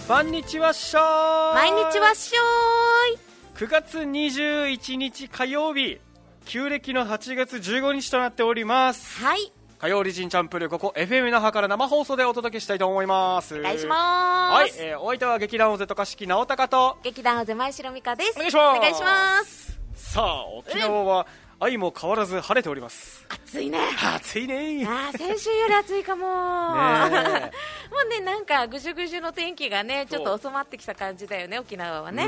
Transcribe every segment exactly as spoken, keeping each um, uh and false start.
こんにちはっしょーい。 毎日はっしょーい。 くがつにじゅういちにち火曜日、旧暦のはちがつじゅうごにちとなっております。 はい、 火曜リジンチャンプル、ここ エフエム 那覇から生放送でお届けしたいと思います。 お願いします。 はい、えー、お相手は劇団オゼとかしき直隆と劇団オゼ前城美香です。 お願いします。 お願いします。 さあ、沖縄は相も変わらず晴れております。 暑いね。 暑いね。 あー、先週より暑いかもねもうね、なんかぐじゅぐじゅの天気がねちょっと収まってきた感じだよね、沖縄はね。 うん、 うん、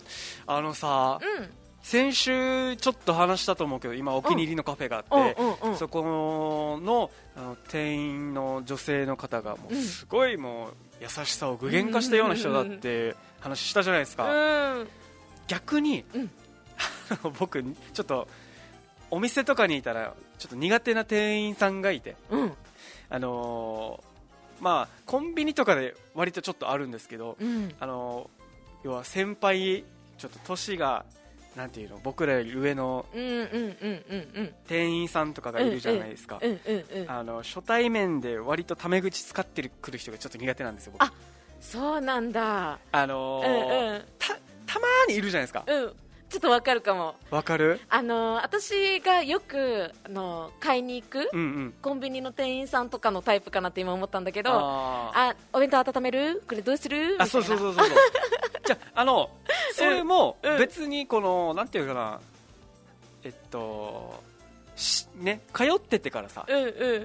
あのさ、 うん、 先週ちょっと話したと思うけど、今お気に入りのカフェがあって、 うんうんうん、 そこ の, あの店員の女性の方がもうすごいもう優しさを具現化したような人だって話したじゃないですか。 うん、 逆に、うん、僕ちょっとお店とかにいたらちょっと苦手な店員さんがいて、 うん、 あのー、まあコンビニとかで割とちょっとあるんですけど、 うん、 あのー、要は先輩、ちょっと年がなんていうの、僕らより上の店員さんとかがいるじゃないですか。あの初対面で割とタメ口使ってくる人がちょっと苦手なんですよ、僕。 あ、そうなんだ。 あのーうんうん、た, たまーにいるじゃないですか。 うん、ちょっとわかるかも。 わかる？ あの私がよくあの買いに行く、うんうん、コンビニの店員さんとかのタイプかなって今思ったんだけど、ああ、お弁当温める？これどうする？みたいな。あ、そうそうそうそうじゃあ、あのそれも別にこの、うん、なんていうかな、えっとね、通っててからさ、うんうん、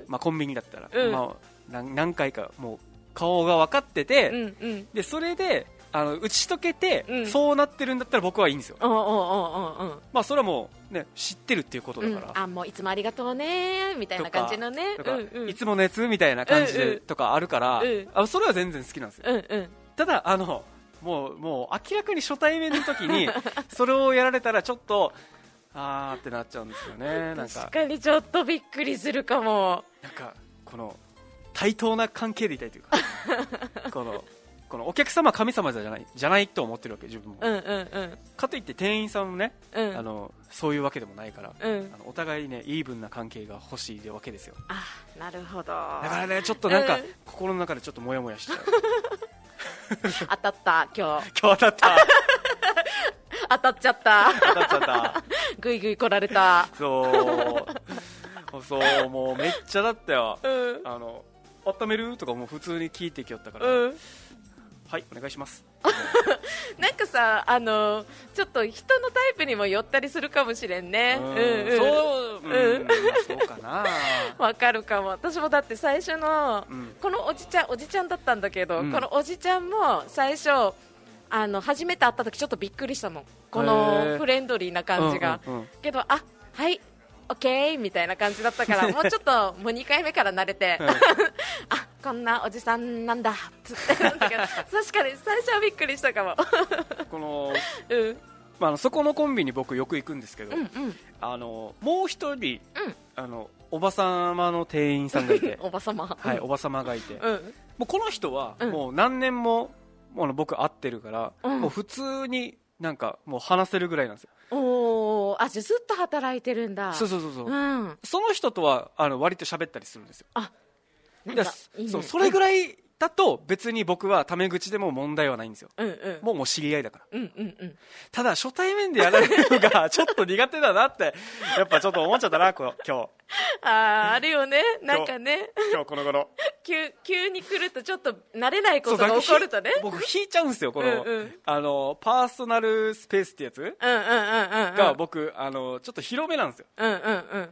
まあ、コンビニだったら、うん、まあ、何, 何回かもう顔が分かってて、うんうん、でそれであの打ち解けて、うん、そうなってるんだったら僕はいいんですよ。おうおうおうおう、まあ、それはもう、ね、知ってるっていうことだから、 うん、あ、もういつもありがとうねみたいな感じのね、 とか、うんうん、いつも熱みたいな感じで、うんうん、とかあるから、うん、あ、それは全然好きなんですよ、うんうん、ただあのもう、もう明らかに初対面の時にそれをやられたらちょっとあーってなっちゃうんですよね。なんか確かにちょっとびっくりするかも。 なんかこの対等な関係でいたいというかこのこのお客様は神様じゃないじゃないと思ってるわけ、自分も、うんうんうん、かといって店員さんもね、うん、あのそういうわけでもないから、うん、あのお互いねイーブンな関係が欲しいわけですよ。 あ、なるほど。 だからね、ちょっとなんか、うん、心の中でちょっとモヤモヤしちゃう当たった今日今日当たった当たっちゃった当たっちゃったぐいぐい来られた。 そうそう、もうめっちゃだったよ、うん、あの温めるとかもう普通に聞いてきよったから、うん、はい、お願いしますなんかさ、あのちょっと人のタイプにも寄ったりするかもしれんね。うん、うんうん、 そう、うん、そうかなわかるかも。私もだって最初の、うん、このおじちゃんおじちゃんだったんだけど、うん、このおじちゃんも最初あの初めて会った時ちょっとびっくりしたの、このフレンドリーな感じが、うんうんうん、けどあ、はい、オッケーみたいな感じだったからもうちょっともうにかいめから慣れて、うん、あ、こんなおじさんなんだつってなんだけど確かに最初はびっくりしたかもこの、うんまあ、あのそこのコンビに僕よく行くんですけど、うんうん、あのもう一人、うん、あのおばさまの店員さんがいておばさま、 はい、おばさまがいて、うん、もうこの人はもう何年も、もう僕会ってるから、うん、もう普通になんかもう話せるぐらいなんですよ。 おー、あ、じゃずっと働いてるんだ。 そうそうそうそう、うん、その人とはあの割と喋ったりするんですよ。 あ、なんかいいね。 そう、それぐらいだと別に僕はタメ口でも問題はないんですよ、うんうん、もうもう知り合いだから、うんうんうん、ただ初対面でやられるのがちょっと苦手だなってやっぱちょっと思っちゃったな今日。 あー、あるよね、なんかね、 今日この頃急, 急に来るとちょっと慣れないことが起こるとね、 僕引いちゃうんですよ、この、うんうん、あのパーソナルスペースってやつが僕あのちょっと広めなんですよ、うんうんうん、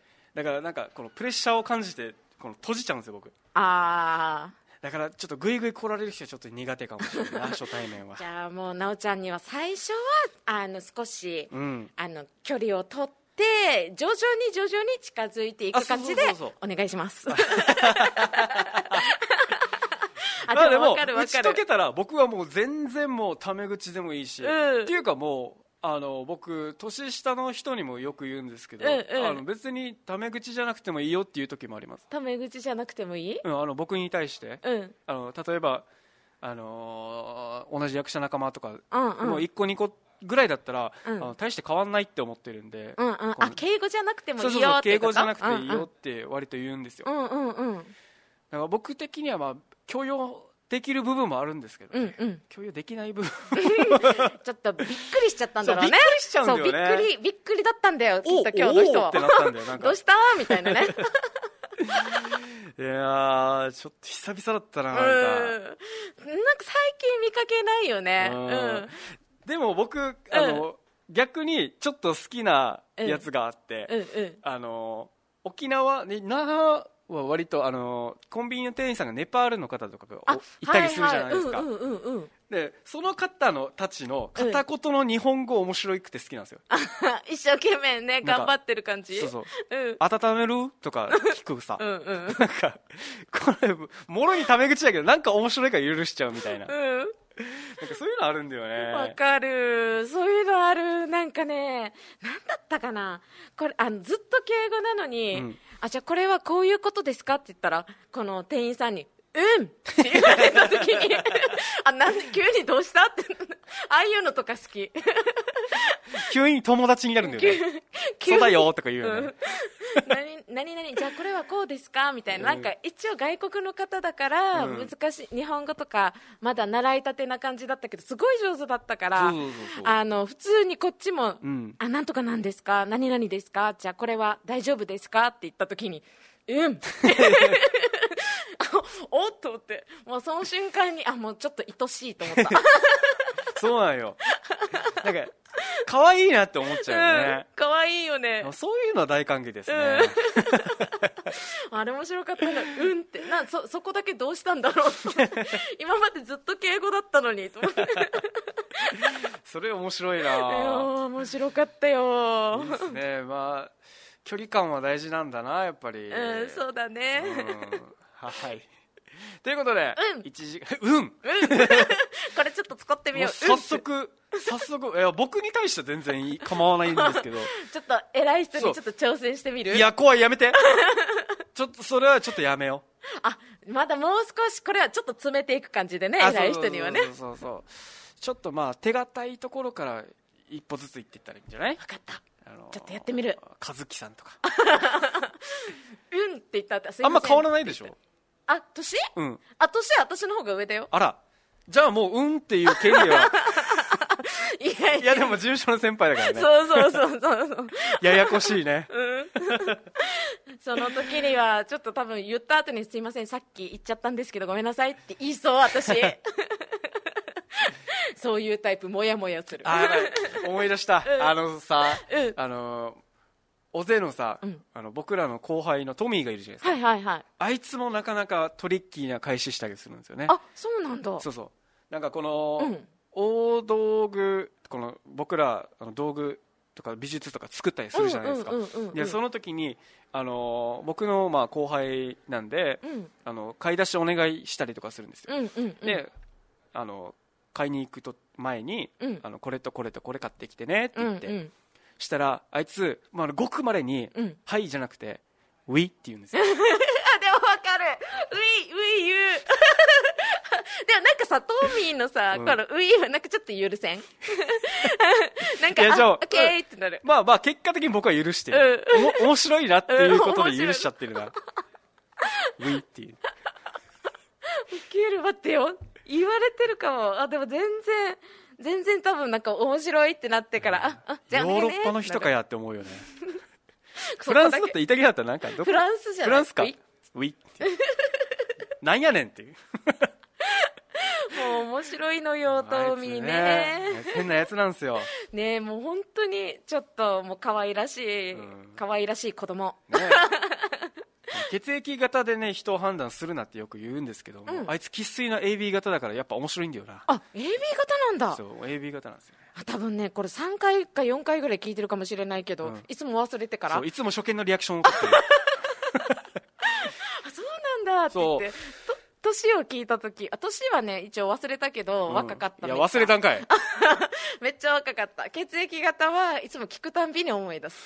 だからなんかこのプレッシャーを感じてこの閉じちゃうんですよ僕。 あー、 だからちょっとグイグイ来られる人はちょっと苦手かもしれないな初対面は。 じゃあもうなおちゃんには最初はあの少し、うん、あの距離を取って徐々に徐々に近づいていく感じでお願いしますあ、でも打ち解けたら僕はもう全然もうタメ口でもいいし、うん、っていうかもうあの僕年下の人にもよく言うんですけど、うんうん、あの別にタメ口じゃなくてもいいよっていう時もあります。 タメ口じゃなくてもいい、 うん、あの僕に対して、うん、あの例えば、あのー、同じ役者仲間とか、うんうん、もういっこにこぐらいだったら、うん、あの大して変わんないって思ってるんで、うんうん、 あ、敬語じゃなくてもいいよってそうそうそう、敬語じゃなくていいよって割と言うんですよ、 うんうんうん、 だから僕的には、まあ、許容できる部分もあるんですけど、ね、 うんうん、 共有できない部分ちょっとびっくりしちゃったんだろうね。 びっくりしちゃうんだよね。 そうびっくりびっくりだったんだよきっと今日の人は。 ってなったんだよなんかどうしたみたいなねいやーちょっと久々だったな。なんかなんか最近見かけないよね。うん、 でも僕あの、うん、逆にちょっと好きなやつがあって、 うんうんうん、あの沖縄に那覇は割とあのコンビニの店員さんがネパールの方とかがいたりするじゃないですか。でその方のたちの片言の日本語面白くて好きなんですよ、うん、 一生懸命ね頑張ってる感じ。 そうそう、うん、温めるとか聞くさうん、うん、なんかこれもろにタメ口だけどなんか面白いから許しちゃうみたいな、うん、なんかそういうのあるんだよね。 わかる、そういうのある。なんかね、なんだったかな、これあのずっと敬語なのに、うん、あじゃあこれはこういうことですかって言ったらこの店員さんにうんって言われた時にあなんで急にどうしたってああいうのとか好き急に友達になるんだよねそうだよとか言うよね、うん、 何何何じゃあこれはこうですかみたいな、うん、なんか一応外国の方だから難しい、うん、日本語とかまだ習いたてな感じだったけどすごい上手だったから、そうそうそうそう、あの普通にこっちも、うん、あなんとかなんですか何々ですかじゃあこれは大丈夫ですかって言った時にうんおっと思って、もうその瞬間にあもうちょっと愛しいと思ったそうなんよ、なんか可愛いなって思っちゃうよね、 うん、可愛いよね。 そういうのは大歓迎ですね、 うん、あれ面白かったな、うんってな そ, そこだけどうしたんだろう今までずっと敬語だったのにと思ってそれ面白いな。 面白かったよ。 いいですね、まあ距離感は大事なんだなやっぱり、 うん、そうだね、 うん、はいということで、 うん、 いちじうん、うん、これちょっと使ってみよう。 早速早速いや僕に対しては全然構わないんですけどちょっと偉い人にちょっと挑戦してみる。 いや怖い、やめてちょっとそれはちょっとやめよう。あまだもう少しこれはちょっと詰めていく感じでね、偉い人にはね。 そうそうそうちょっとまあ手堅いところから一歩ずついっていったらいいんじゃない。 分かった、あのー、ちょっとやってみる。 和樹さんとかうんって言ったらあんま変わらないでしょ。 あ、年？ うん。 あ、年は私の方が上だよ。 あら。じゃあもううんっていう権利はいやいや。 いやでも事務所の先輩だからね。 そうそうそうそうややこしいね。 うん。その時にはちょっと多分言った後にすいませんさっき言っちゃったんですけどごめんなさいって言いそう私。そういうタイプもやもやする。 あ思い出した。うん、あのさ、 うん、 あの。おぜのさ、うん、あの僕らの後輩のトミーがいるじゃないですか、 はいはいはい、 あいつもなかなかトリッキーな返ししたりするんですよね。 あ、そうなんだ。 そうそう、なんかこの、 うん、 大道具この僕らあの道具とか美術とか作ったりするじゃないですか。でその時にあの僕のまあ後輩なんで、うん、あの買い出しお願いしたりとかするんですよ、 うんうんうん、であの買いに行くと前に、うん、あのこれとこれとこれ買ってきてねって言って、うんうん、したらあいつ、まあ、ごくまれに、うん、はいじゃなくてウィって言うんですよ。あでも分かる、ウィウィ言うでもなんかさトミーのさ、うん、このウィはなんかちょっと許せんなんかあオッケーってなる。 まあまあ結果的に僕は許してる、うん、お面白いなっていうことで許しちゃってるな、うん、ウィっていう。ウケる、待ってよ、言われてるかも。あでも全然全然多分なんか面白いってなってから、うん、ああじゃあね、 ヨーロッパの人かやって思うよね。フランスだったらイタリアだったらなんかどこフランスじゃない、 フランスかウィッなんやねんっていうもう面白いのよトミー ね, ね変なやつなんですよね。もう本当にちょっともう可愛らしい、うん、可愛らしい子供、ね血液型でね人を判断するなってよく言うんですけども、うん、あいつ生粋の エービー 型だからやっぱ面白いんだよな。 あ エービー 型なんだ。 そう エービー 型なんですよね。 多分ねこれさんかいかよんかいぐらい聞いてるかもしれないけど、うん、いつも忘れてからそういつも初見のリアクションを送ってるあそうなんだって言って年を聞いた時、あ年はね一応忘れたけど、うん、若かった。 いや忘れたんかいめっちゃ若かった。血液型はいつも聞くたんびに思い出す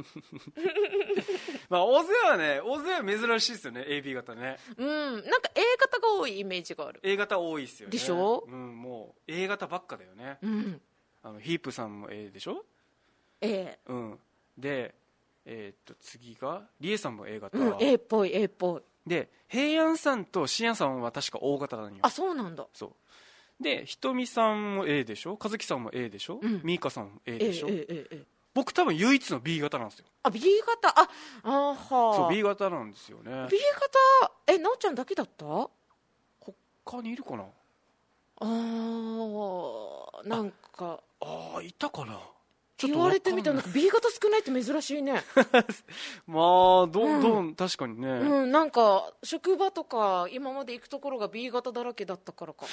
まあ大勢はね大勢は珍しいですよね エービー 型ね。 うんなんか A 型が多いイメージがある。 A 型多いですよね。 でしょ、 うん、もう A 型ばっかだよね、 うん、 あのヒープさんも A でしょ。 A、 うん、でえー、っと次がリエさんも A 型、 うん、A っぽい A っぽい。 で平安さんとしんやさんは確か O 型なんよ。 あ、そうなんだ。 そうでひとみさんも A でしょ、かずきさんも A でしょ、うん、みーかさんも A でしょ、 A, A, A, A、 僕多分唯一の B 型なんですよ。 あ、B 型、ああはそう B 型なんですよね。 B 型、え、なおちゃんだけだった？ 他にいるかな。 あー、なんかああいたかな。 言われてみたらなんか B 型少ないって珍しいねまあどんどん、うん、確かにね、 うん、なんか職場とか今まで行くところが B 型だらけだったからか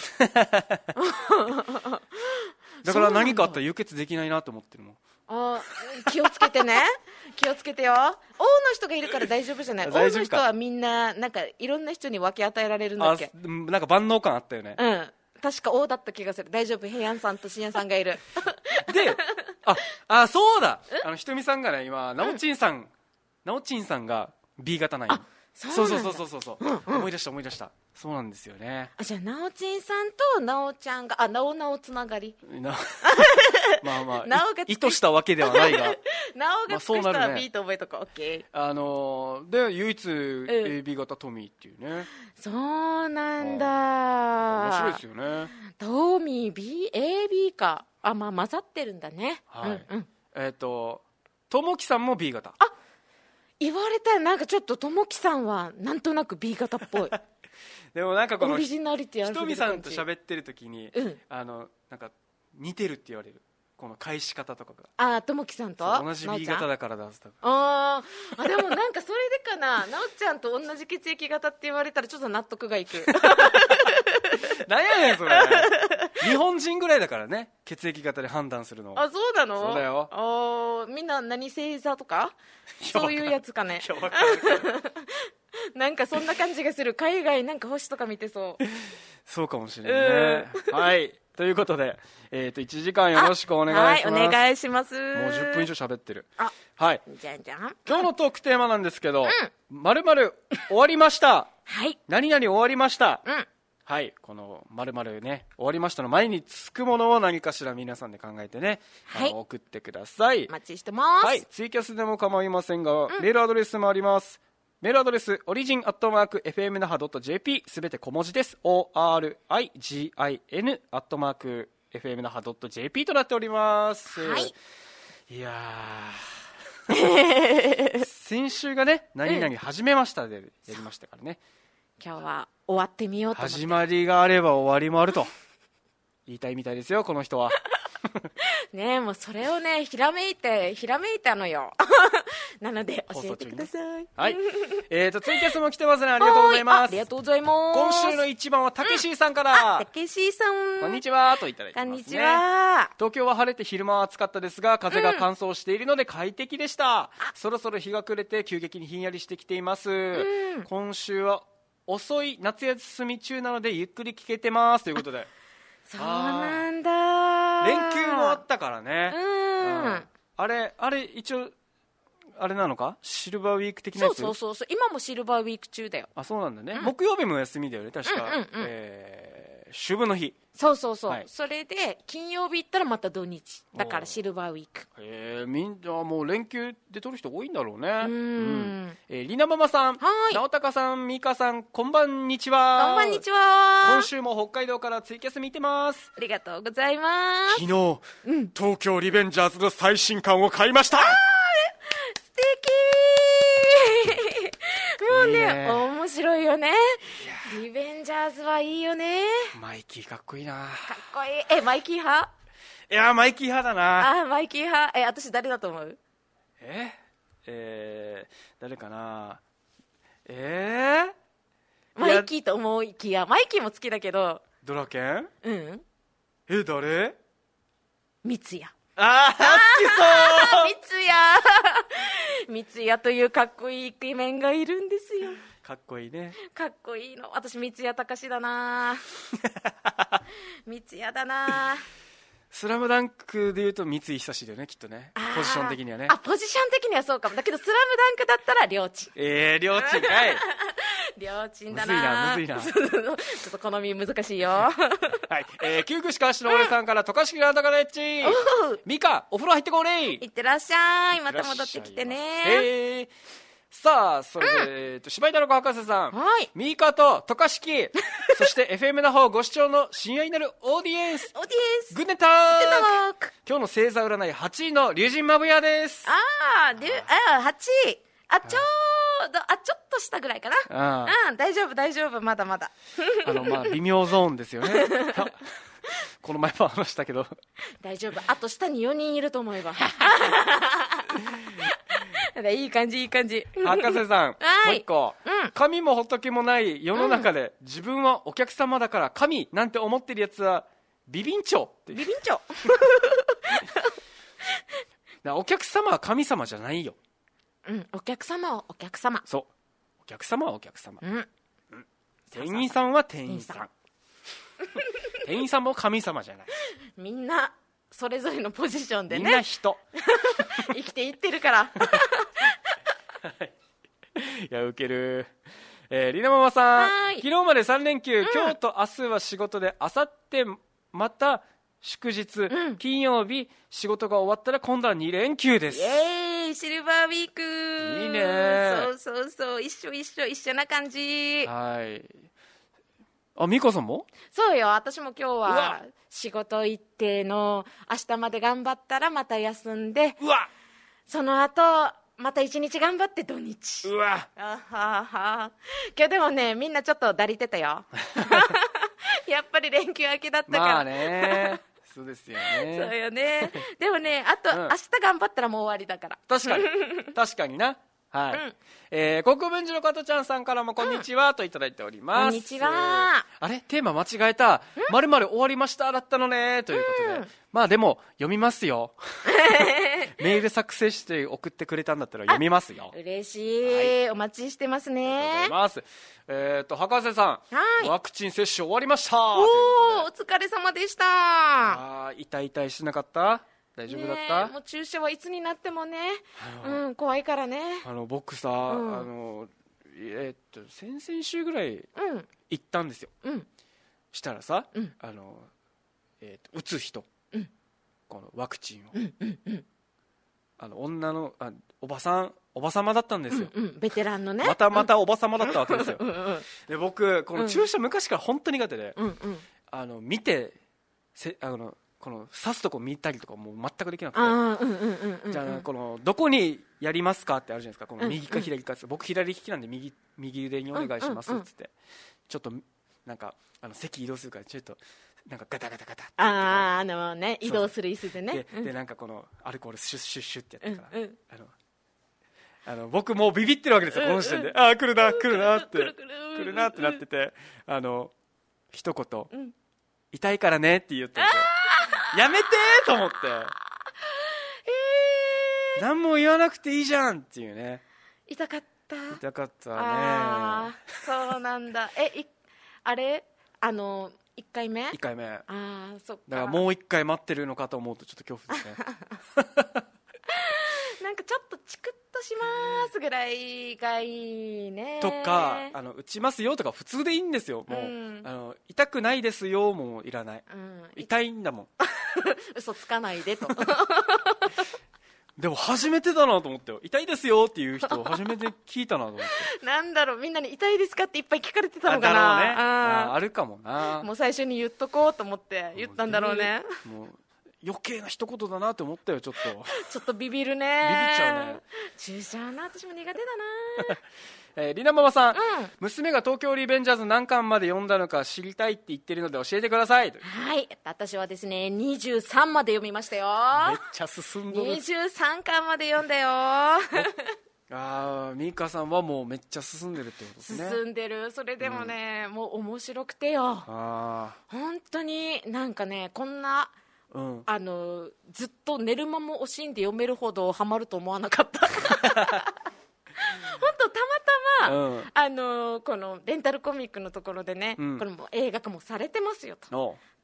だから何かあったら輸血できないなと思ってるもん。 あ、気をつけてね気をつけてよ。 O の人がいるから大丈夫じゃない。 O の人はみんななんかいろんな人に分け与えられるんだっけ。 あ、なんか万能感あったよね。 うん、確か O だった気がする。大丈夫、平安さんとしんやさんがいるで、ああそうだ、あのひとみさんがね今なおちんさん、なおちんさんが B 型なんよ。そうそうそうそうそうそう、うんうん、思い出した思い出した。そうなんですよね。 あ、じゃあなおちんさんとなおちゃんが、あ、なおなおつながりなまあまあ意図したわけではないがなおがつく人は B と覚えとこう、オッケー。 あのー、で唯一 エービー 型トミーっていうね、 うん、そうなんだ、 面白いですよね。 トミー B、エービー か。あ、まあ混ざってるんだね。 はい、 うんうん、 えっ、ー、とともきさんも B 型。 あ、言われたらなんかちょっとともきさんはなんとなく B 型っぽいでもなんかこのオリジナリティあるひとみさんと喋ってる時に、 うん、 あのなんか似てるって言われる、この返し方とかが。 あ、ともきさんと同じ B 型だからだ。 ああ、でもなんかそれでかななおちゃんと同じ血液型って言われたらちょっと納得がいく何やねんそれ日本人ぐらいだからね、血液型で判断するの。 あ、そうなの。 そうだよ。 あ、みんな何星座とかそういうやつかねなんかそんな感じがする。海外なんか星とか見てそうそうかもしれないね、うん、はいということで、えー、といちじかんよろしくお願いします。 はい、お願いします。 もうじゅっぷん以上喋ってる。 あ、 はい、 じゃんじゃん。 今日のトークテーマなんですけど、 うん、 〇〇終わりましたはい何々終わりました、 うん、 はい、この〇〇ね終わりましたの前につくものを何かしら皆さんで考えてね、はい、あの送ってください。 お待ちしてます。 はい、ツイキャスでも構いませんが、うん、メールアドレスもあります。メールアドレスオリジンアットマーク エフエム 那覇 .jp すべて小文字です。 オーアールアイジーアイエヌ アットマーク エフエム 那覇 .jp となっております。 はい、 いやー先週がね何々始めましたでやりましたからね、 うん、今日は終わってみようと思って。 始まりがあれば終わりもあると言いたいみたいですよこの人はねえ、もうそれをねひらめいてひらめいたのよなので教えてください。 はい、えーとツイキャスも来てますね。ありがとうございます。 ありがとうございます。 今週の一番はたけしーさんから、 たけしーさんこんにちはといただいてますね。 こんにちは。 東京は晴れて昼間は暑かったですが風が乾燥しているので快適でした、うん、そろそろ日が暮れて急激にひんやりしてきています、うん、今週は遅い夏休み中なのでゆっくり聞けてますということで。 そうなんだ。 連休もあったからね、 うん、 うん、あれあれ一応あれなのかシルバーウィーク的なやつ。 そうそうそう、今もシルバーウィーク中だよ。 あ、そうなんだね、うん、木曜日も休みだよね確か、うんうんうん、えー、秋分の日。 そうそうそう、 はい、 それで金曜日行ったらまた土日だからシルバーウィーク。 えー、みんなもう連休で撮る人多いんだろうね。 うん、うん、 えー、りなママさん、 はい、 直高さん、みかさん、こんばんにちは。 こんばんにちは。 今週も北海道からツイキャス見てます。 ありがとうございます。 昨日、うん、東京リベンジャーズの最新刊を買いました。 あー、素敵もうね、いいね、面白いよね。リベンジャーズはいいよね。 マイキーかっこいいな。かっこいい。え、マイキー派？ いやマイキー派だな。 あ、マイキー派。え、私誰だと思う？ ええー、誰かな。えー、マイキーと思いきや、マイキーも好きだけど。 ドラケン？ うん。 え、誰？ 三ツ矢。 あー、好きそう。 三ツ矢三ツ矢というかっこいいイケメンがいるんですよ。 かっこいいね。 かっこいいの。私三ツ矢隆だな三ツ矢だな。 スラムダンクでいうと三井久志だよねきっとね、ポジション的にはね。 あ、ポジション的にはそうかも。だけどスラムダンクだったら両親。 えー、両親かい両親だな。 むずいなむずいなちょっと好み難しいよはい、えー、救急士かしの俺さんから渡嘉敷なんだからエッチミカお風呂入ってこれい。 いってらっしゃい。また戻ってきてね。 えーさあそれで、うん、えー、と柴井太郎博士さん、 はい、 ミーカーと渡嘉敷そして エフエム 那覇ご視聴の親愛なるオーディエンスオーディエンスグネターク今日の星座占いはちいの龍神まぶやです。 あーであはちいあちょうどあちょっとしたぐらいかな。ああ大丈夫大丈夫まだまだあのまあ微妙ゾーンですよねこの前も話したけど大丈夫あと下によにんいると思えばいい感じいい感じ博士さん、 はい、 もう一個、うん、神も仏もない世の中で、うん、自分はお客様だから神なんて思ってるやつはビビンチョってビビンチョお客様は神様じゃないよ。 うん、お客様はお客様。 そうお客様はお客様、 うんうん、 店員さんは店員さん店員さんも神様じゃない。 みんなそれぞれのポジションでねみんな人生きていってるからいやウケる、えー、りなママさん昨日までさん連休、うん、今日と明日は仕事であさってまた祝日、うん、金曜日仕事が終わったら今度はに連休です。 イエーイシルバーウィークいいね。 そうそうそう一緒一緒一緒な感じ。 はいあ美香さんもそうよ私も今日は仕事行っての明日まで頑張ったらまた休んでうわその後また一日頑張って土日うわあはは今日でもねみんなちょっとだりてたよやっぱり連休明けだったからまあねそうですよねそうよねでもねあと、うん、明日頑張ったらもう終わりだから確かに確かになはい、うんえー、国分寺の加トちゃんさんからもこんにちは、うん、といただいております。 こんにちは。 あれテーマ間違えたまるまる終わりましただったのねということで、うん、まあでも読みますよメール作成して送ってくれたんだったら読みますよ。 嬉しい、はい、お待ちしてますね。 ありがとうございます。えーと博士さん、はい、ワクチン接種終わりました。 おおお疲れ様でした。 あ痛い痛いしなかった大丈夫だった、 ね、もう注射はいつになってもね、うん、怖いからね。 あの僕さ、うん、あのえー、っと先々週ぐらい行ったんですよ、うん、したらさ、うん、あの、えー、っと打つ人、うん、このワクチンを、うんうんうん、あの女のあおばさんおばさまだったんですよ、 うんうん、ベテランのねまたまたおばさまだったわけですよ、うんうん、で僕この注射昔から本当に苦手で、うんうん、あの見てせあのこの刺すとこ見たりとかもう全くできなくて、じゃあこのどこにやりますかってあるじゃないですか、この右か左か、うんうん、僕左利きなんで右右腕にお願いしますっつって、うんうんうん、ちょっとなんかあの席移動するからちょっとなんかガタガタガタってあああのね移動する椅子でねで、うん、でなんかこのアルコールシュッシュッシュッってやってから、うんうん、あのあの僕もうビビってるわけですよ、うんうん、この時点でああ来るな来るなって来るなってなってて、あの一言、うん、痛いからねって言ったんですよ。やめてーと思って、えー、何も言わなくていいじゃんっていうね。 痛かった痛かったね。 あそうなんだえいあれあのいっかいめいっかいめあそっかだからもういっかい待ってるのかと思うとちょっと恐怖ですねなんかちょっとチクッとしますぐらいがいいねとかあの打ちますよとか普通でいいんですよもう、うん、あの痛くないですよもういらない、うん、痛いんだもん嘘つかないでとでも初めてだなと思ってよ痛いですよっていう人初めて聞いたなと思ってなんだろうみんなに痛いですかっていっぱい聞かれてたのかな。 あ、ね、あ, あるかもな。 もう最初に言っとこうと思って言ったんだろうね。 もう余計な一言だなって思ったよちょっとちょっとビビるねビビっちゃうね。 注射はな私も苦手だなえー、りなママさん、 うん、 娘が東京リベンジャーズ何巻まで読んだのか知りたいって言ってるので教えてください。 はい私はですねにじゅうさんまで読みましたよ。 めっちゃ進んどる。 にじゅうさんかんまで読んだよあミカさんはもうめっちゃ進んでるってことですね。 進んでる。それでもね、うん、もう面白くてよ。 あ本当になんかねこんな、うん、あのずっと寝る間も惜しんで読めるほどハマると思わなかった本当たまたま、うん、あのこのレンタルコミックのところでね、うん、これも映画化もされてますよと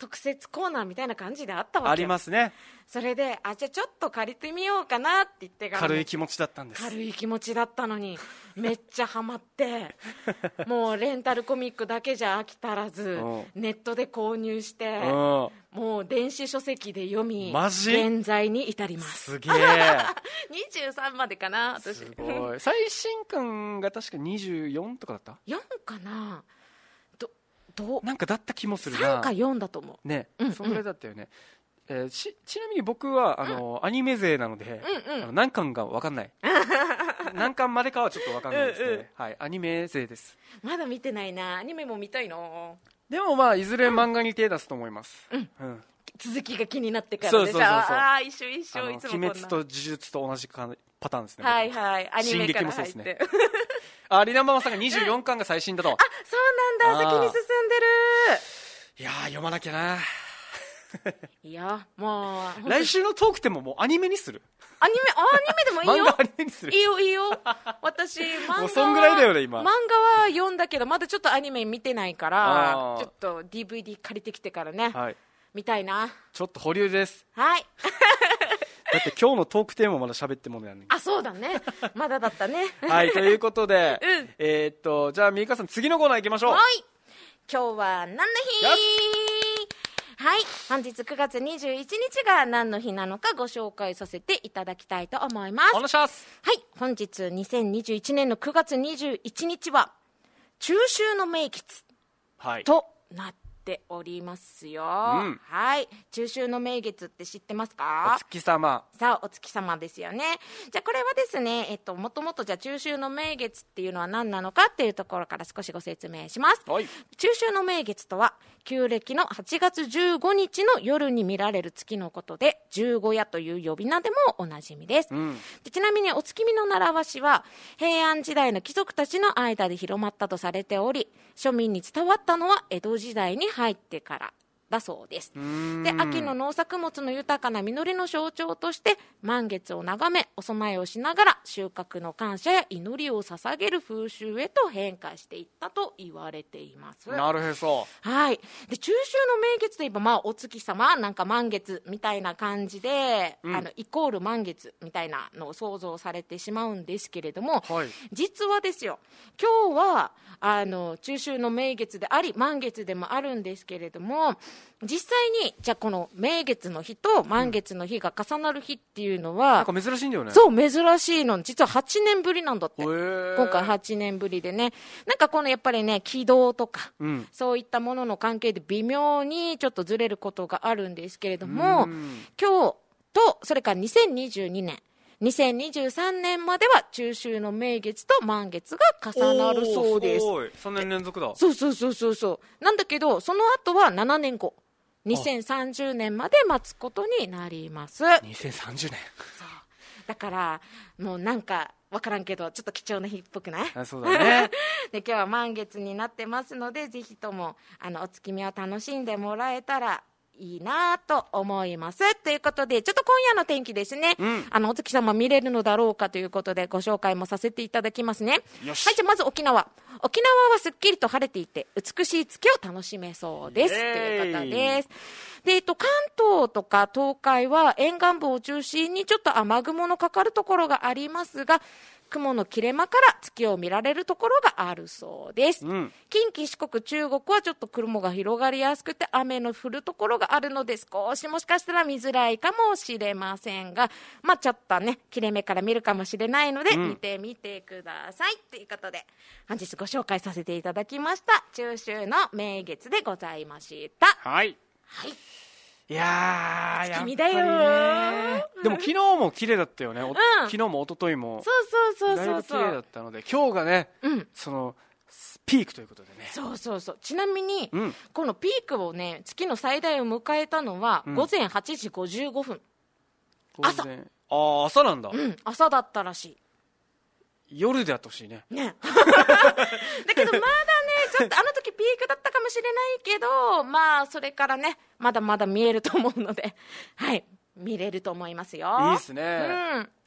特設コーナーみたいな感じであったわけよ。 ありますね。 それであじゃあちょっと借りてみようかなって言ってから、 軽い気持ちだったんです。 軽い気持ちだったのにめっちゃハマってもうレンタルコミックだけじゃ飽き足らずネットで購入してもう電子書籍で読みマジ現在に至ります。 すげえにじゅうさんまでかな私。 すごい。最新刊が確かにじゅうよんとかだった。 よんかなどどなんかだった気もするな。 さんかよんだと思うね、 うんうん、 そのぐらいだったよね。えー、ち, ちなみに僕はあの、うん、アニメ勢なので、 うんうん、 あの何巻か分かんない何巻までかはちょっと分かんないですね。うんうん、はい、アニメ勢です。 まだ見てないな。アニメも見たいの。 でもまあいずれ漫画に手出すと思います、 うんうん、続きが気になってからでしょ。そうそうそうそう。 ああ一緒一緒。いつもこんな鬼滅と呪術と同じパターンですね。 はいはい、アニメから入って。進撃もそうですねあ、リナママさんがにじゅうよんかんが最新だと、うん、 あ、そうなんだ。先に進んでる。 いやー読まなきゃな。 いやもう来週のトークテーマもアニメにする。 アニメアニメでもいいよ。 漫画アニメにする。 いいよいいよ。私漫画はもうそんぐらいだよね今。 漫画は読んだけどまだちょっとアニメ見てないからちょっと ディーブイディー 借りてきてからね、はい、見たいな。 ちょっと保留です。 はいだって今日のトークテーマまだ喋ってものやねん。 あ、そうだね。まだだったね。 はい、ということで、 うん、 えー、っとじゃあみーかさん次のコーナー行きましょう。 はい。今日は何の日？はい、本日くがつにじゅういちにちが何の日なのかご紹介させていただきたいと思います。 お願いします。 はい、本日にせんにじゅういちねんのくがつにじゅういちにちは中秋の名月となっておりますよ、はい、うん、はい。中秋の名月って知ってますか？ お月様。さあ、お月様ですよね。じゃあこれはですね、えっと、もともとじゃあ中秋の名月っていうのは何なのかっていうところから少しご説明します、 はい、 中秋の名月とは旧暦のはちがつじゅうごにちの夜に見られる月のことで十五夜という呼び名でもおなじみです、うん、でちなみにお月見の習わしは平安時代の貴族たちの間で広まったとされており庶民に伝わったのは江戸時代に入ってからだそうです。で、秋の農作物の豊かな実りの象徴として満月を眺めお供えをしながら収穫の感謝や祈りを捧げる風習へと変化していったと言われています。 なるへそ。 はい。で、中秋の名月といえば、まあ、お月様なんか満月みたいな感じで、うん、あのイコール満月みたいなのを想像されてしまうんですけれども、はい、実はですよ、今日はあの中秋の名月であり満月でもあるんですけれども、実際にじゃあこの名月の日と満月の日が重なる日っていうのは、 うん、なんか珍しいんだよね。 そう、珍しいの。実ははちねんぶりなんだって。今回はちねんぶりでね、なんかこのやっぱりね軌道とか、うん、そういったものの関係で微妙にちょっとずれることがあるんですけれども、今日とそれからにせんにじゅうにねんにせんにじゅうさんねんまでは中秋の名月と満月が重なるそうです。 すごい、さんねん連続だ。 そうそうそうそうそうなんだけど、その後はななねんごにせんさんじゅうねんまで待つことになります。 にせんさんじゅうねん。 そうだからもうなんか分からんけどちょっと貴重な日っぽくない？ あ、そうだね。 で今日は満月になってますので、ぜひともあのお月見を楽しんでもらえたらいいなと思います。ということでちょっと今夜の天気ですね、うん、あのお月様見れるのだろうかということでご紹介もさせていただきますね。 よし。 はい、じゃあまず沖縄沖縄はすっきりと晴れていて美しい月を楽しめそうですということです。で、えっと、関東とか東海は沿岸部を中心にちょっと雨雲のかかるところがありますが、雲の切れ間から月を見られるところがあるそうです、うん、近畿四国中国はちょっと雲が広がりやすくて雨の降るところがあるので少しもしかしたら見づらいかもしれませんが、まあちょっとね切れ目から見るかもしれないので、うん、見てみてくださいということで本日ご紹介させていただきました中秋の名月でございました。 はい、 はい、 いやー、 月見だよー、 ね、でも昨日も綺麗だったよね、うん、昨日も一昨日もそうそうそうそうだいぶ綺麗だったので今日がね、うん、そのピークということでね。 そうそうそう。ちなみに、うん、このピークをね月の最大を迎えたのは午前はちじごじゅうごふん、うん、朝。 ああ、朝なんだ。 うん、朝だったらしい。 夜であってほしいね。 ね。だけどまだね、ちょっとあの時ピークだったかもしれないけど、まあそれからね、まだまだ見えると思うので、はい、見れると思いますよ。 いいですね。 うん。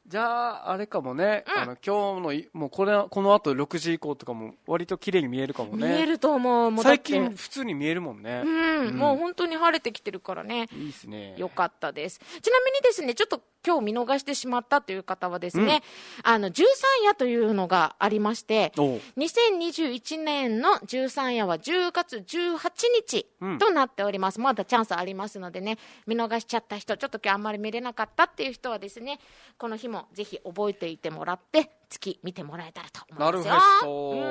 じゃああれかもね、うん、あの今日のもうこれこの後ろくじ以降とかも割と綺麗に見えるかもね。 見えると思う。もう最近普通に見えるもんね。 うん、うん、もう本当に晴れてきてるからね。 いいですね。 よかったです。ちなみにですね、ちょっと今日見逃してしまったという方はですね、うん、あのじゅうさん夜というのがありまして、にせんにじゅういちねんのじゅうさん夜はじゅうがつじゅうはちにちとなっております、うん、まだチャンスありますのでね、見逃しちゃった人、ちょっと今日あんまり見れなかったっていう人はですね、この日もぜひ覚えていてもらって月見てもらえたらと思いますよ。 なるほど、うん、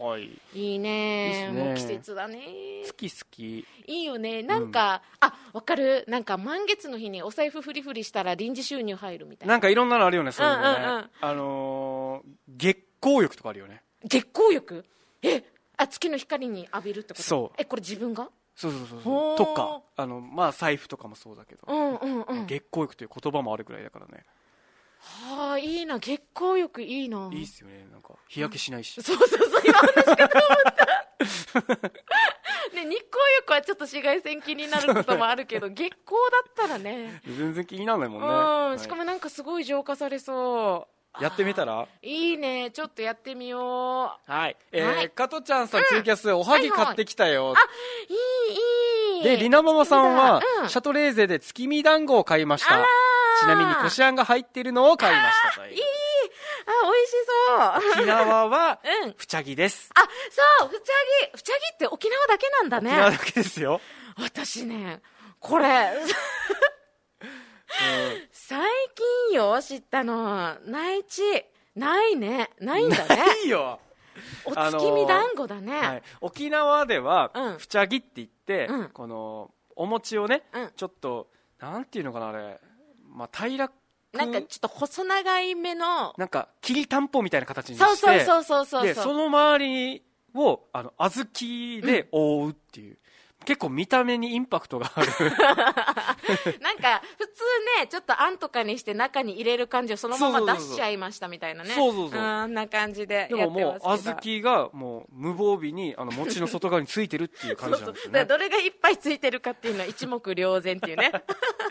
はい、 いいね。いいね。もう季節だね。 月好き。 いいよね。なんか、うん、あ、わかる。なんか満月の日にお財布フリフリしたら臨時収入入るみたいな。 なんかいろんなのあるよね、そういうのね。うんうんうん、あのー、月光浴とかあるよね。 月光浴？え、あ、月の光に浴びるってこと？ そう。 え、これ自分が？ そうそうそうそう。とか、あの、まあ財布とかもそうだけど、 うんうんうん、 月光浴という言葉もあるぐらいだからね。 はあ、いいな。月光浴いいな。 いいっすよね。なんか日焼けしないし、 うん、そうそうそう、今話しかと思ったね、日光浴はちょっと紫外線気になることもあるけど月光だったらね全然気にならないもんね。 うん、 はい、 しかもなんかすごい浄化されそう。 やってみたらいいね。ちょっとやってみよう。はい、えーはい、加トちゃんさん、うん、ツイキャスおはぎ買ってきたよ、はいはい、 あ、いいいい。 でりなママさんは、うん、シャトレーゼで月見団子を買いました。ちなみにこしあんが入っているのを買いましたという。 いい。あ、美味しそう。 沖縄は、うん、ふちゃぎです。 あ、そう、ふちゃぎ。ふちゃぎって沖縄だけなんだね。 沖縄だけですよ。 私ね、これ、うん、最近よ、知ったの。内地。ないね。ないんだね。 ないよ。 お月見団子だね。 はい、沖縄では、うん、ふちゃぎって言って、うん、この、お餅をね、うん、ちょっと、なんていうのかな、あれ。まあ、平らなんかちょっと細長い目のなんかきりたんぽみたいな形にして、 そうそうそうそうそう、 でその周りをあの小豆で覆うっていう、うん、結構見た目にインパクトがあるなんか普通ね、ちょっとあんとかにして中に入れる感じをそのまま出しちゃいましたみたいなね。 そうそうそう、 あんな感じでやってますけど、 でももう小豆がもう無防備にあの餅の外側についてるっていう感じなんですよね。 そうそう、どれがいっぱいついてるかっていうのは一目瞭然っていうね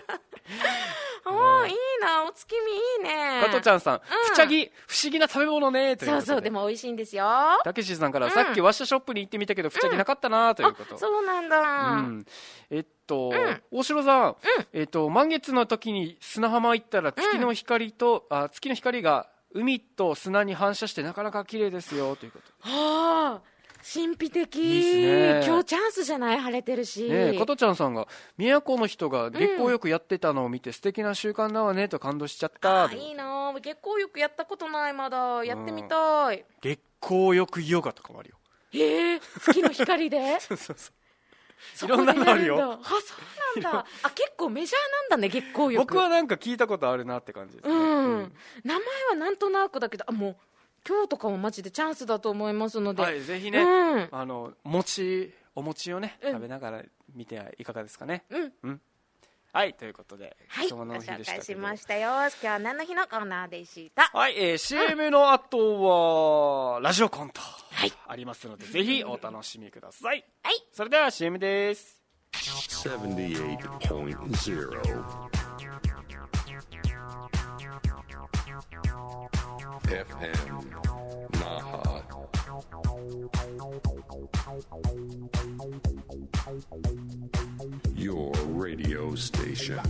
おー、いいな。お月見いいね。 加トちゃんさん、うん、ふちゃぎ不思議な食べ物ねということで。 そうそう、でも美味しいんですよ。 たけしさんから、うん、さっきワッシャショップに行ってみたけど、ふちゃぎなかったなということ、うん、 そうなんだ、うん、 えっと、うん、大城さん、うん、えっと満月の時に砂浜行ったら月の光と、うん、あ月の光が海と砂に反射してなかなか綺麗ですよということ。 はあ、神秘的。 いいですね。 今日チャンスじゃない、晴れてるし。 ねえ、加トちゃんさんが宮古の人が月光浴やってたのを見て、うん、素敵な習慣だわねと感動しちゃった。 あ、いいな。月光浴やったことない、まだ。やってみたい。うん、 月光浴ヨガとかもあるよ。 えー、月の光でそうそうそう、いろんなのあるよ。 あ、そうなんだ。あ、結構メジャーなんだね、月光浴。 僕はなんか聞いたことあるなって感じですね。うんうん、名前はなんとなくだけど、あ、もう今日とかもマジでチャンスだと思いますので、 はい、ぜひね、うん、あの餅お餅をね、うん、食べながら見てはいかがですかね。うん、うん、はい、ということで、 はい、今日の日でしたけど、ご紹介しましたよ。今日は何の日のコーナーでした。 はい、えー、シーエム の後はラジオコント、はい、ありますので、ぜひお楽しみください。はい、それでは シーエム です。ななじゅうはちてんゼロエフエム Naha Your radio station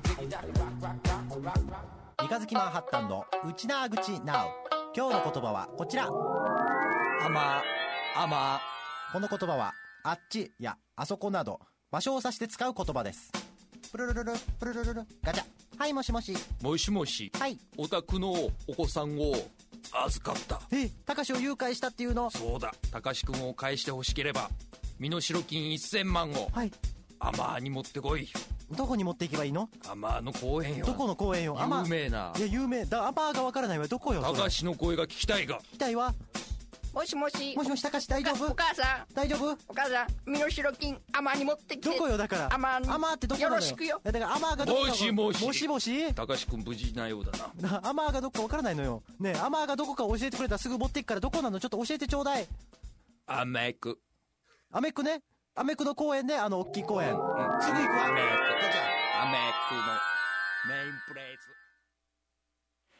三日月マンハッタンの内縄口 Now。 今日の言葉はこちら。あまあま。この言葉はあっちやあそこなど場所を指して使う言葉です。プルルルルプルルルルガチャ。はい、もしもし。 もしもし。 はい。 お宅のお子さんを預かった。 え、たかしを誘拐したっていうの？ そうだ、たかしくんを返してほしければ身代金せんまんを、はい、アマーに持ってこい。 どこに持っていけばいいの？ アマーの公園よ。 どこの公園よ？ 有名な。 いや、有名だ。アマーがわからないわ。どこよ？ たかしの声が聞きたいが。 聞きたいわ。 もしもし。 もしもし、たかし大丈夫？ お母さん大丈夫？ お母さん、身代金アマーに持ってきて。 どこよ？だからアマーに。 アマーってどこなのよ？ よろしくよ。 だからアマーがどこか。 もしもし。 もしもし。 たかしくん無事なようだな。アマーがどこかわからないのよ。ねえ、アマーがどこか教えてくれたらすぐ持っていくから、どこなの？ちょっと教えてちょうだい。 アメク。 アメクね。アメクの公園ね、あの大きい公園。うん、すぐ行くわ。 アメク。アメクのメインプレイス。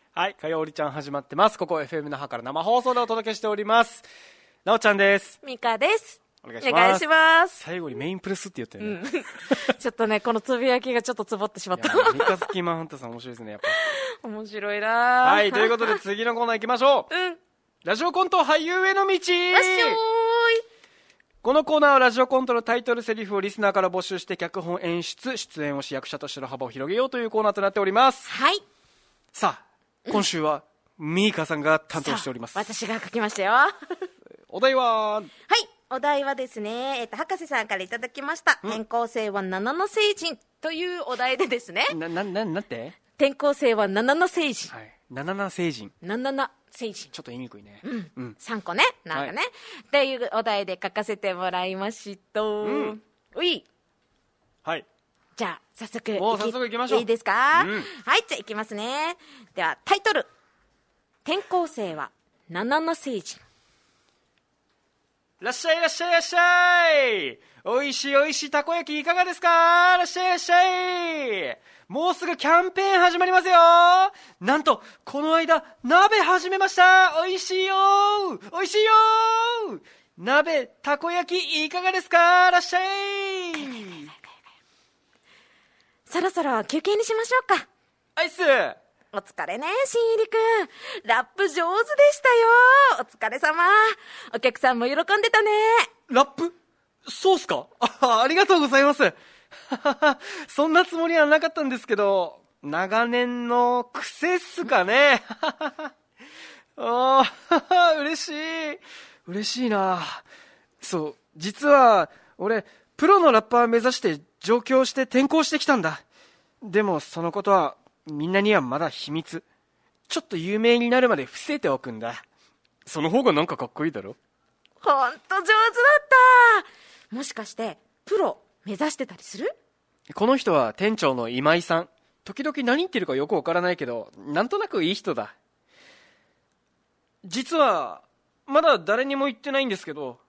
はい、かよおりちゃん始まってます。ここ エフエム 那覇から生放送でお届けしております。なおちゃんです。 みかです。 お願いします。 お願いします。 最後にメインプレスって言ったよね。 うん、ちょっとね、このつぶやきがちょっとつぼってしまった。 ミカスキーマンハンターさん面白いですね、やっぱ。 面白いな。 はい、ということで次のコーナー行きましょう。うん。ラジオコント俳優への道。わっしょーい。このコーナーはラジオコントのタイトルセリフをリスナーから募集して脚本演出出演をし役者としての幅を広げようというコーナーとなっております。 はい。 さあ今週はミーカさんが担当しております。 私が書きましたよ。 お題ははいお題はですね、えっと、博士さんからいただきました転校生は七の星人というお題でですね、 な、な、な、なんて転校生は七の星人、はい、 七の星人七の星人ちょっと言いにくいね、 うんうん、さんこねなんかね、はい、っていうお題で書かせてもらいました。うん、ういはいじゃあ早速もう早速行きましょう。 いいですか、うん、はいじゃあ行きますね。ではタイトル転校生は七の星人。 いらっしゃいいらっしゃいいらっしゃい。おいしいおいしいたこ焼きいかがですか。いらっしゃいいらっしゃい。もうすぐキャンペーン始まりますよ。なんとこの間鍋始めました。おいしいよおいしいよ。鍋たこ焼きいかがですか。いらっしゃい。 そろそろ休憩にしましょうか。 アイスお疲れね、新入りくん。ラップ上手でしたよ。お疲れ様。お客さんも喜んでたね。 ラップそうっすか。 あ, ありがとうございます。そんなつもりはなかったんですけど、長年の癖っすかね。ああ、嬉しい。嬉しいな。そう、実は俺、プロのラッパー目指して上京して転校してきたんだ。でもそのことは、みんなにはまだ秘密。ちょっと有名になるまで伏せておくんだ。その方がなんかかっこいいだろ。 ほんと上手だった。もしかしてプロ目指してたりする？ この人は店長の今井さん。時々何言ってるかよくわからないけど、なんとなくいい人だ。実はまだ誰にも言ってないんですけど、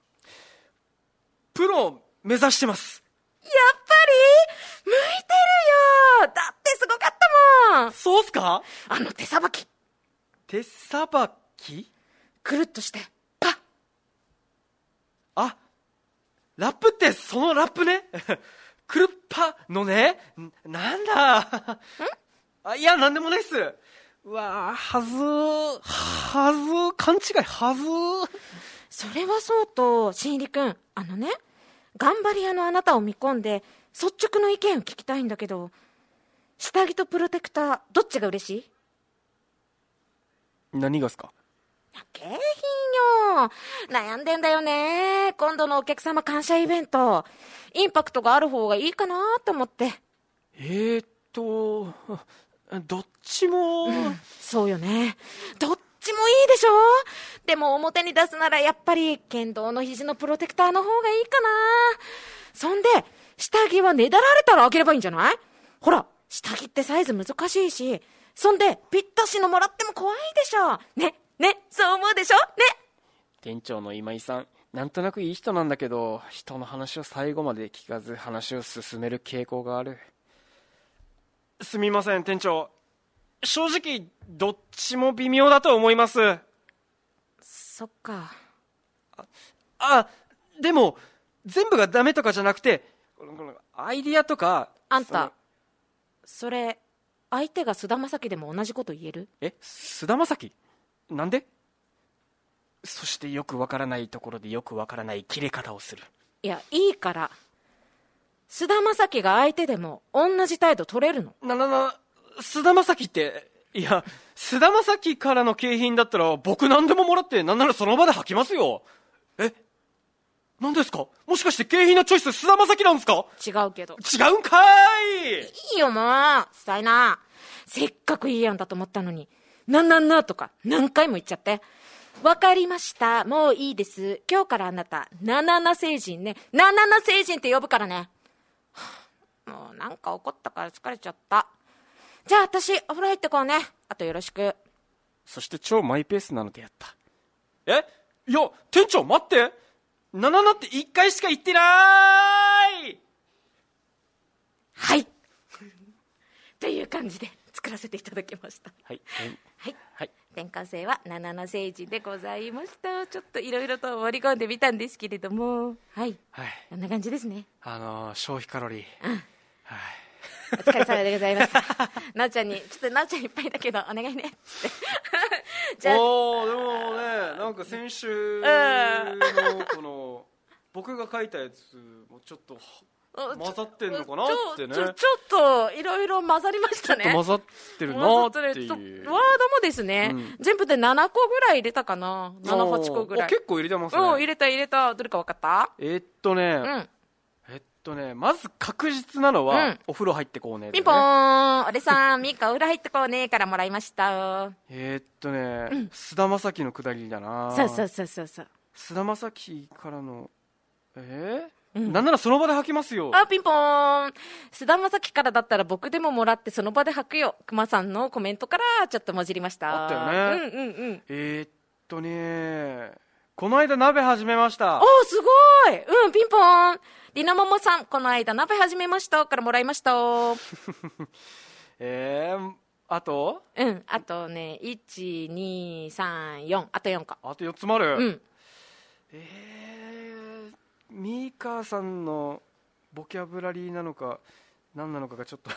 プロを目指してます。 やっぱり向いてるよ。だってすごかったもん。 そうっすか。 あの手さばき。 手さばき？ くるっとしてパッ。 あ、ラップってそのラップね。くるっぱのね。なんだ。んあ、いやなんでもないっす。うわはずはず勘違いはず。 それはそうと新入りくん、あのね、頑張り屋のあなたを見込んで率直の意見を聞きたいんだけど、下着とプロテクターどっちが嬉しい？ 何がっすか？ 景品よ。悩んでんだよね。今度のお客様感謝イベント、インパクトがある方がいいかなと思って。 えーっとどっちも、うん、 そうよね。どっちもいいでしょ。でも表に出すならやっぱり剣道の肘のプロテクターの方がいいかな。そんで下着はねだられたらあげればいいんじゃない？ほら下着ってサイズ難しいし、そんでぴったしのもらっても怖いでしょ。ねね、そう思うでしょ。ね。 店長の今井さん、なんとなくいい人なんだけど、人の話を最後まで聞かず話を進める傾向がある。すみません店長、正直どっちも微妙だと思います。 そっか。 あ、あでも全部がダメとかじゃなくて、このアイディアとか。 あんたそれ相手が菅田将暉でも同じこと言える？ え、菅田将暉？なんで？そしてよくわからないところでよくわからない切れ方をする。 いやいいから、菅田将暉が相手でも同じ態度取れるの？ ななな菅田将暉って、いや菅田将暉からの景品だったら僕何でももらって、なんならその場で履きますよ。え、何ですか？もしかして景品のチョイス菅田将暉なんですか？ 違うけど。 違うんかい。 いいよもうしたいな。せっかくいいやんだと思ったのになんなんなとか何回も言っちゃって。わかりました、もういいです。今日からあなた七七星人ね。七七星人って呼ぶからね。もうなんか怒ったから疲れちゃった。じゃあ私お風呂入ってこうね。あとよろしく。 そして超マイペースなのでやった。え、いや店長待って、七七っていっかいしか言ってない。 はいという感じで作らせていただきました。 はいはい、 はい、 転換成は七の星人でございました。ちょっといろいろと盛り込んでみたんですけれども、はい、はい、こんな感じですね。 あのー、消費カロリー、うん、はい、 お疲れ様でございました。なおちゃんに、ちょっとなおちゃんいっぱいだけどお願いねってじゃあおー、でもね、なんか先週のこの僕が書いたやつもちょっと混ざってんのかなってね。 ちょ、ちょ、ちょっといろいろ混ざりましたね。 ちょっと混ざってるなっていう。 ワードもですね、うん、全部でななこぐらい入れたかな。なな、はちこぐらい。 結構入れてますね。 うん、入れた入れた。どれか分かった？ えー、っとね、うん、えっとね、まず確実なのは、うん、お風呂入ってこうね、ね。 ピンポーン、俺さん、ミカお風呂入ってこうねからもらいました。 えー、っとね、菅、うん、田将暉のくだりだな。 そうそうそうそうそう。 菅田将暉からの、えーうん、なんならその場で吐きますよ。 あ、ピンポーン。菅田将暉からだったら僕でももらってその場で吐くよ。熊さんのコメントからちょっともじりました。 あったよね。うんうんうん。 えー、っとね、この間鍋始めました。 おー、すごい。うん、ピンポーン。りなももさん、この間鍋始めましたからもらいました。 えー、あとうん、あとね、いち、に、さん、よん。あとよんこ。 あとよっつもある。 うん。 えー、ミーカーさんのボキャブラリーなのか何なのかがちょっと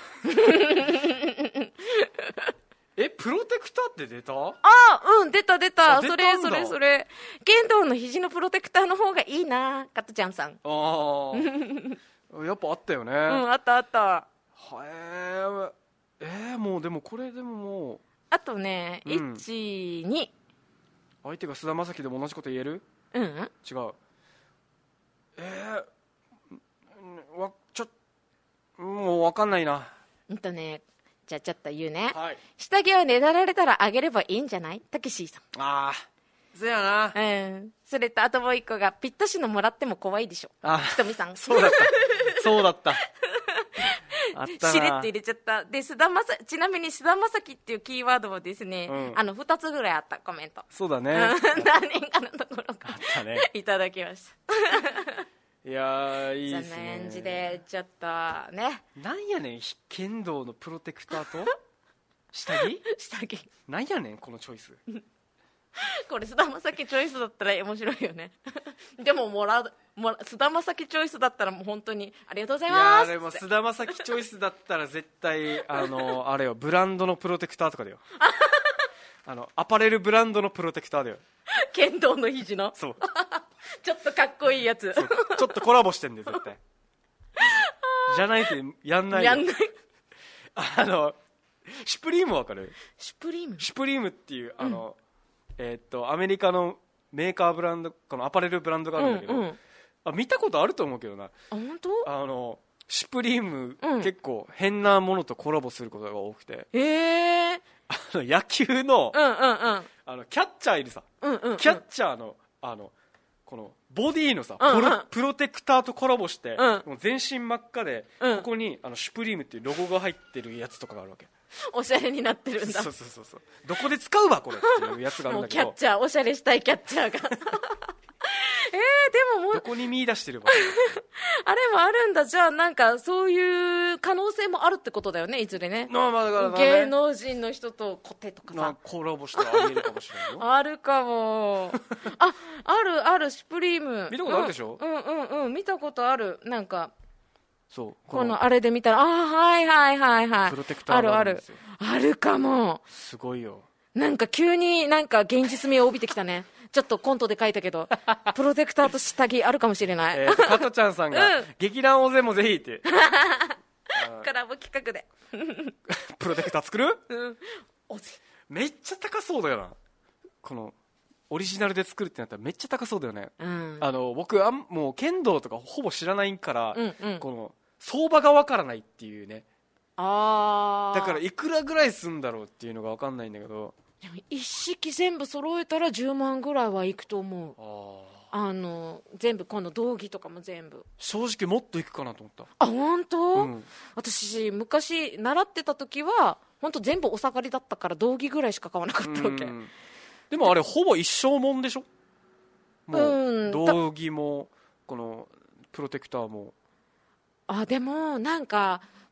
え、プロテクターって出た？ あ、うん、出た出た。それそれそれ。剣道の肘のプロテクターの方がいいな、加トちゃんさん。 ああやっぱあったよね。うん、 あったあった。 はええー、もうでもこれでももうあとね、うん、いち、に相手が菅田将暉でも同じこと言える？ うん、 違う。えー、わちょもう分かんないな。 うんとね、じゃあちょっと言うね、 はい、 下着をねだられたらあげればいいんじゃない？たけしさん。 ああそうやな。 うん。それとあともう一個がぴったしのもらっても怖いでしょ。 あひとみさん。 そうだったそうだったあったな。 しれっと入れちゃった。で、菅田将暉、ちなみに菅田将暉っていうキーワードをですね、うん、あのふたつぐらいあったコメント。 そうだね何年かのところかあったねいただきましたいやーいいですね。 そんな感じでちょっとね、 なんやねん剣道のプロテクターと下着下着なんやねんこのチョイスこれ菅田将暉チョイスだったら面白いよねでももらう菅田将暉チョイスだったらもう本当にありがとうございます。 いやでも菅田将暉チョイスだったら絶対あのあれよブランドのプロテクターとかだよあのアパレルブランドのプロテクターだよ剣道の肘のそうちょっとかっこいいやつちょっとコラボしてんだよ絶対じゃないとやんないよ。 やんないあのシュプリームわかる？ シュプリームシュプリームっていうあの、うん、えー、っとアメリカのメーカーブランドこのアパレルブランドがあるんだけど、うんうん、あ見たことあると思うけどな。あ本当？ あのシュプリーム、うん、結構変なものとコラボすることが多くて、 へえ。 あの野球の、 うんうんうん、 あのキャッチャーいるさ、 うんうんうん、 キャッチャーのあのこのボディのさ、うんうん、プ, ロプロテクターとコラボして、うん、もう全身真っ赤で、うん、ここにあのシュプリームっていうロゴが入ってるやつとかがあるわけ。 おしゃれになってるんだ。 そうそうそうそう。どこで使うわこれっていうやつがあるんだけど。 もうキャッチャーおしゃれしたいキャッチャーが。えー、でももうどこに見出してるわあれもあるんだ。じゃあなんかそういう可能性もあるってことだよね、いずれね。 まあまあだからね、 芸能人の人とコテとかさコラボしてあげるかもしれないよあるかもあ、あるあるシュプリーム見たことあるでしょ。 うんうんうんうん見たことある。なんかそうこのあれで見たらあはいはいはいはいプロテクターがあるんですよ。 あるあるあるかも。 すごいよ。 なんか急になんか現実味を帯びてきたねちょっとコントで書いたけどプロテクターと下着あるかもしれない。 えー、加トちゃんさんが、うん、劇団大勢もぜひってコラボ企画でプロテクター作る、 うん、 めっちゃ高そうだよな。このオリジナルで作るってなったらめっちゃ高そうだよね、 うん、 あの僕あんもう剣道とかほぼ知らないから、 うんうん、 この相場がわからないっていうね。 あだからいくらぐらいすんだろうっていうのがわかんないんだけど、 でも一式全部揃えたらじゅうまんぐらいはいくと思う。ああの全部この道着とかも全部正直もっといくかなと思った。 あ本当、 うん、 私昔習ってた時は本当全部お下がりだったから道着ぐらいしか買わなかったわけ。 でもあれほぼ一生もんでしょ。もう、 うん、 道着もこのプロテクターも。 あでもなんか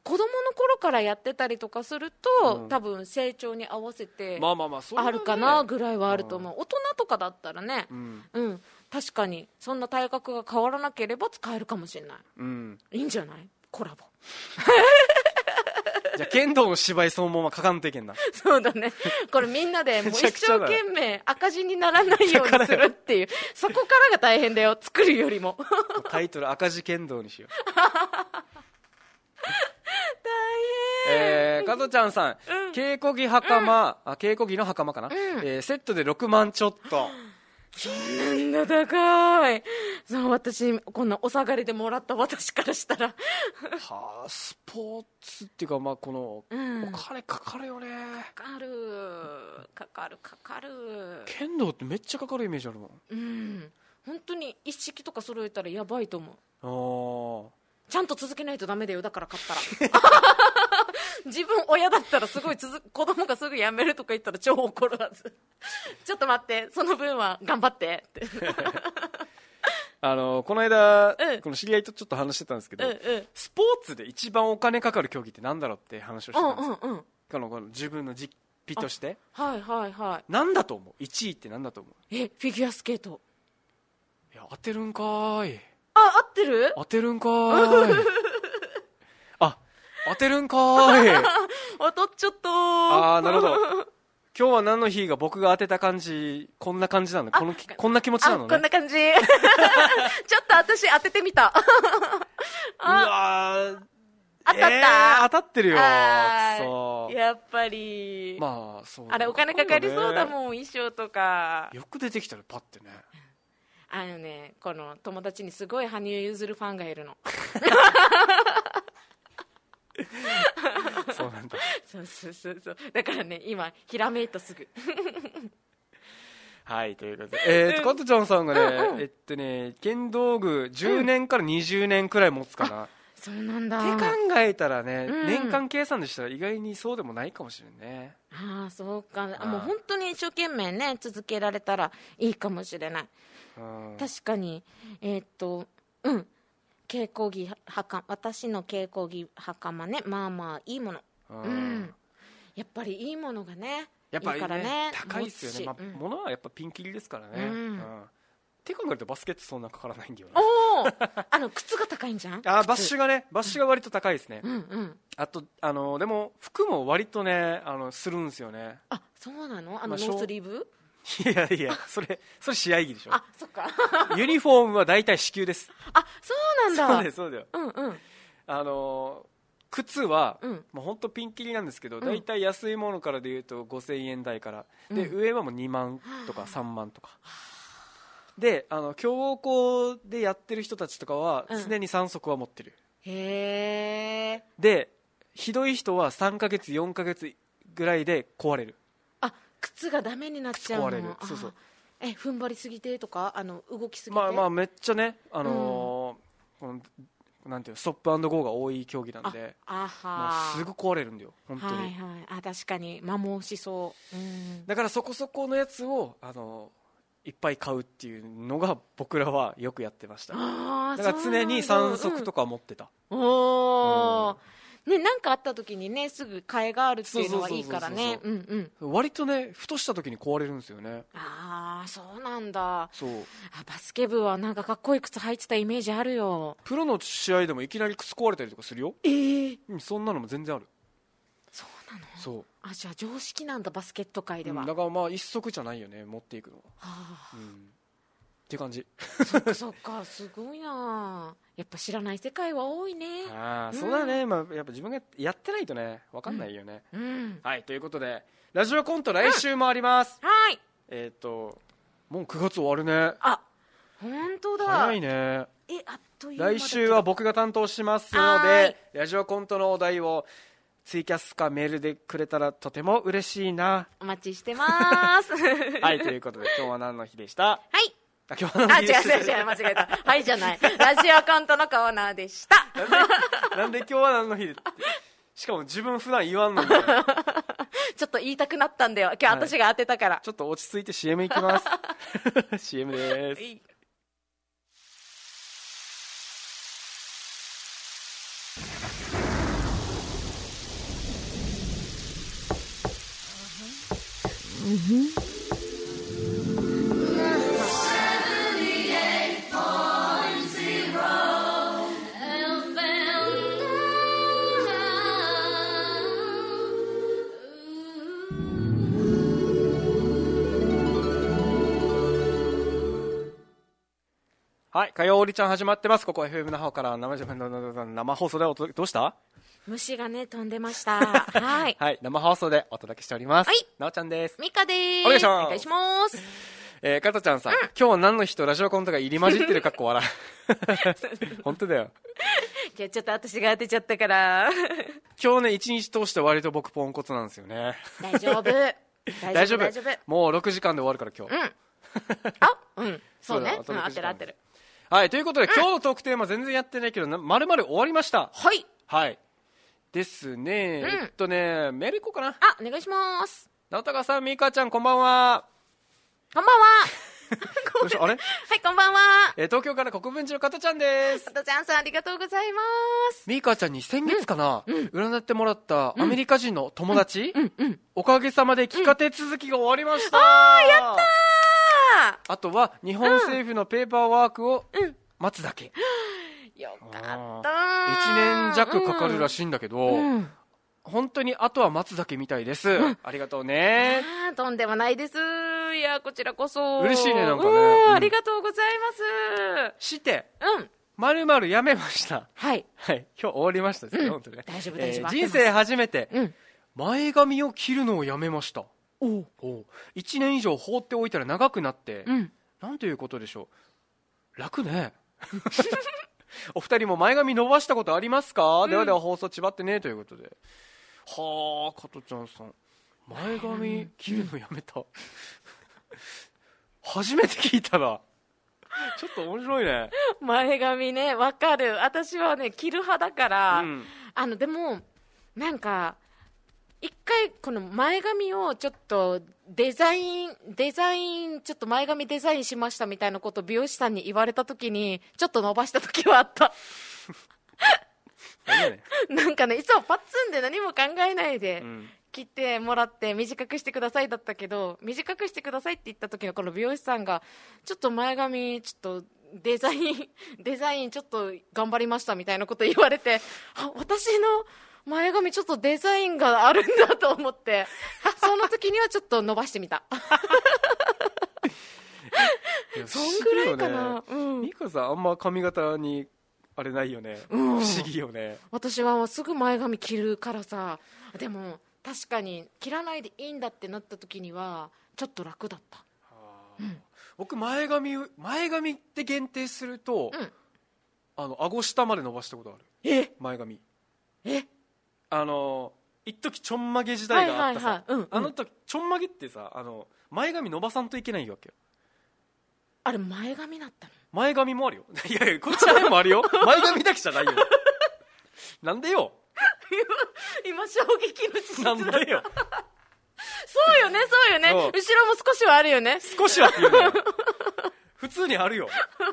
子供の頃からやってたりとかすると、うん、多分成長に合わせてまあまあまあそれはね、 あるかなぐらいはあると思う、うん、大人とかだったらね、 うん、 うん、確かにそんな体格が変わらなければ使えるかもしれない、 うん、 いいんじゃない、コラボじゃあ剣道の芝居そのまま書かんといけんな。 そうだね、これみんなでもう一生懸命赤字にならないようにするっていうそこからが大変だよ、作るよりもタイトル赤字剣道にしよう大変。 えー、加藤ちゃんさん、 うん、 稽古着袴、うん、あ稽古着の袴かな、うん、えー、セットでろくまんちょっと。 そうなんだ、高い。そう、私こんなお下がりでもらった私からしたらはあ、スポーツっていうか、まあこの、うん、お金かかるよね。 かかるかかるかかる。 剣道ってめっちゃかかるイメージあるもん。 うん、本当に一式とか揃えたらやばいと思う。ああ、 ちゃんと続けないとダメだよ、だから買ったら自分親だったらすごい続子供がすぐやめるとか言ったら超怒るはずちょっと待って、その分は頑張ってってあのこの間、 うん、 この知り合いとちょっと話してたんですけど、 うんうん、 スポーツで一番お金かかる競技ってなんだろうって話をしてたんですよ、 うんうんうん、 このこの自分の実費として。 はいはいはい。 なんだと思う、いちいってなんだと思う。 え、フィギュアスケート。 いや、当てるんかーい。 あ、合ってる？ 当てるんかーいあ、当てるんかーい当たっちゃったー。 あー、なるほど。今日は何の日が僕が当てた感じ、こんな感じなの、このこんな気持ちなのね。 こんな感じちょっと私当ててみたうわー、 当たった、 えー、当たってるよ。 そうやっぱりまあそう、 あれお金かかりそうだもん、衣装とか。 よく出てきたらパッてね。 あのね、この友達にすごい羽生結弦ファンがいるのそうなんだ。 そうそうそうそう、だからね今ひらめいたすぐはい、ということで、えーと、加藤ちゃんさんがね、 うんうん、 えっとね、剣道具じゅうねんからにじゅうねんくらい持つかな、うん、 そうなんだって考えたらね、 うん、 年間計算でしたら意外にそうでもないかもしれんね。 ああ、そうか。もう本当に一生懸命ね続けられたらいいかもしれない。うん、確かに、えー、っとうん稽古着袴、私の稽古着袴ね、まあまあいいもの、うんうん、やっぱりいいものがね、 やっぱり ね, いいからね、 高いですよね、まあうん、物はやっぱピンキリですからね、うんうん、って考えるとバスケットそんなかからないんだよね。 おあの靴が高いんじゃんあ、バッシュがね、バッシュが割と高いですね、 うんうん、あとあのでも服も割とね、あのするんですよね。 あ、そうなの、あのノースリーブ、 いやいや、それそれ試合着でしょ。 あ、そっかユニフォームは大体支給です。 あ、そうなんだ。 そうです、そうだよ、うんうん、あの靴は、うん、もう本当ピンキリなんですけど、大体安いものからでいうとごせんえん台から、うん、で上はもうにまんとかさんまんとか、うん、であの強豪でやってる人たちとかは常にさん足は持ってる、 うん、へー。 でひどい人はさんかげつよんかげつぐらいで壊れる。 あ、靴がダメになっちゃうの。 壊れる。そうそう。 え、踏ん張りすぎてとか、あの動きすぎて。 まあまあめっちゃね、あのーうん、このなんていうの、ストップ&ゴーが多い競技なんで、 ああはもうすぐ壊れるんだよ本当に。 はいはい、あ、確かに摩耗しそう、うん、 だからそこそこのやつをあのいっぱい買うっていうのが僕らはよくやってました。 あ、 だから常にさん足とか持ってた、 うん、おー、うんね、なんかあった時にねすぐ替えがあるっていうのはいいからね。 割とねふとした時に壊れるんですよね。 ああ、そうなんだ。 そう、 あ、バスケ部はなんかかっこいい靴履いてたイメージあるよ。 プロの試合でもいきなり靴壊れたりとかするよ。 えー、 そんなのも全然ある。 そうなの。 そう、 あ、じゃあ常識なんだバスケット界では、 うん、だからまあ一足じゃないよね持っていくのは、 はあ、 うん、っていう感じ。 そっかそっか、すごいな。やっぱ知らない世界は多いね。 あ、うん、そうだね、まあ、やっぱ自分がやってないとね分かんないよね、 うんうん、 はい、ということでラジオコント来週もあります、 うん、はい。 えっ、ー、ともうくがつ終わるね。 あ、本当だ、 早いね。 え、あっという間だけど。 来週は僕が担当しますのでラジオコントのお題をツイキャスかメールでくれたらとても嬉しいな。 お待ちしてますはい、ということで今日は何の日でした。 はい、 あ、今日は何の日でした。 あ、違う違う違う、間違えたはいじゃないラジオコントのコーナーでしたなんで、なんで今日は何の日でって、しかも自分普段言わんのにちょっと言いたくなったんだよ今日、私が当てたから、 ちょっと落ち着いて シーエム 行きますシーエム です。 はい、火曜おりちゃん始まってます。ここは エフエム の方から生生放送でお届け、どうした？ 虫がね飛んでました。はい、 はい、生放送でお届けしております。 はい、 なおちゃんです。 みかです。 お願いします。 お願いします。 えー、かたちゃんさん、うん、今日は何の日とラジオコントが入り混じってるかっこ笑う。本当だよ。 今日ちょっと私が当てちゃったから。 今日ね一日通して割と僕ポンコツなんですよね。 大丈夫。大丈夫大丈夫。 もうろくじかんで終わるから今日。 うん。あ、うん。そうね。うん、合ってる合ってる。 はい、ということで、うん、今日のトークテーマ全然やってないけど、まるまる終わりました。 はい。 はい。ですね、うん、えっとね、メールいこうかな。 あ、お願いします。 直高さん、みかちゃん、こんばんは。 こんばんは。 どうしたあれ？ はい、こんばんは。 えー、東京から国分寺のかたちゃんです。 かたちゃんさん、ありがとうございます。 みかちゃんに先月かな、うん、占ってもらったアメリカ人の友達、 うんうんうん、 おかげさまで企画手続きが終わりました。 うん、あー、やったー。 あとは日本政府のペーパーワークを待つだけ、 うん、よかったいちねん弱かかるらしいんだけど、うん、本当にあとは待つだけみたいです、うん、ありがとうね。 あとんでもないです。いやこちらこそ嬉しいね。なんかね、 うん、ありがとうございます。 してうんまるまるやめました。 はい、 はい、今日終わりましたですね、うん、本当にね。 大丈夫大丈夫、 えー、人生初めて、 うん、 前髪を切るのをやめました。 おおいちねん以上放っておいたら長くなって、 うん、なんということでしょう。楽ね。お二人も前髪伸ばしたことありますか？うん、ではでは放送ちばってねということで。はあ、加トちゃんさん前髪切るのやめた。初めて聞いたな。ちょっと面白いね。 前髪ね、わかる。私はね切る派だから、うん、あのでもなんか一回この前髪をちょっとデザインデザインちょっと前髪デザインしましたみたいなことを美容師さんに言われた時にちょっと伸ばした時はあった。なんかねいつもパッツンで何も考えないで切ってもらって短くしてくださいだったけど、短くしてくださいって言った時のこの美容師さんがちょっと前髪ちょっとデザインデザインちょっと頑張りましたみたいなこと言われて、あ、私の前髪ちょっとデザインがあるんだと思ってその時にはちょっと伸ばしてみた。そんぐらいかな。 美香さんあんま髪型にあれないよね、うん、不思議よね。 私はすぐ前髪切るからさ。でも確かに切らないでいいんだってなった時にはちょっと楽だった。うん、 僕前髪前髪って限定すると、うん、あの顎下まで伸ばしたことある。 え前髪えあの一時ちょんまげ時代があったさ、 はいはいはい、うんうん、 あの時ちょんまげってさ、あの前髪伸ばさんといけないわけよ。 あれ前髪だったの？ 前髪もあるよ。いやいやこっちらでもあるよ。前髪だけじゃないよ。なんでよ。 今衝撃の事実だった。 なんでよ。 そうよねそうよね。後ろも少しはあるよね。 少しはっていうね。普通にあるよ。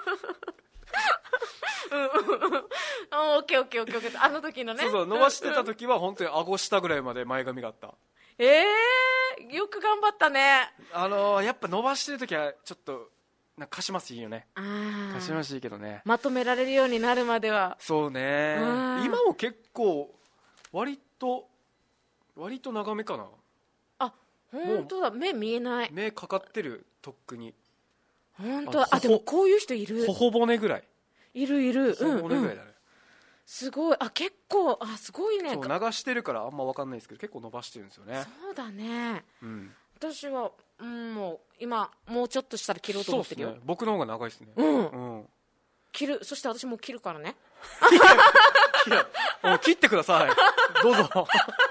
うんうんうん。オッケーオッケーオッケーオッケー。あの時のね。 そうそう、伸ばしてた時は本当に顎下ぐらいまで前髪があった。 ええー、よく頑張ったね。 あのー、やっぱ伸ばしてる時はちょっとなんかかしますいいよね。 あかしましいけどね。 まとめられるようになるまでは。 そうね。今も結構割と割と長めかな。 あ、本当だ。目見えない。 目かかってるとっくに。 本当だ。あ、でもこういう人いる。 頬骨ぐらい。 いるいる。 頬骨ぐらいだね。うんうん、 すごい。あ、結構、あ、すごいね。 そう流してるからあんま分かんないですけど結構伸ばしてるんですよね。 そうだね。 うん。 私は、うん、もう今もうちょっとしたら切ろうと思ってるよ。 そうですね。僕の方が長いですね。 うん。 うん。 切る。そして私も切るからね。 いや、もう切ってください。どうぞ。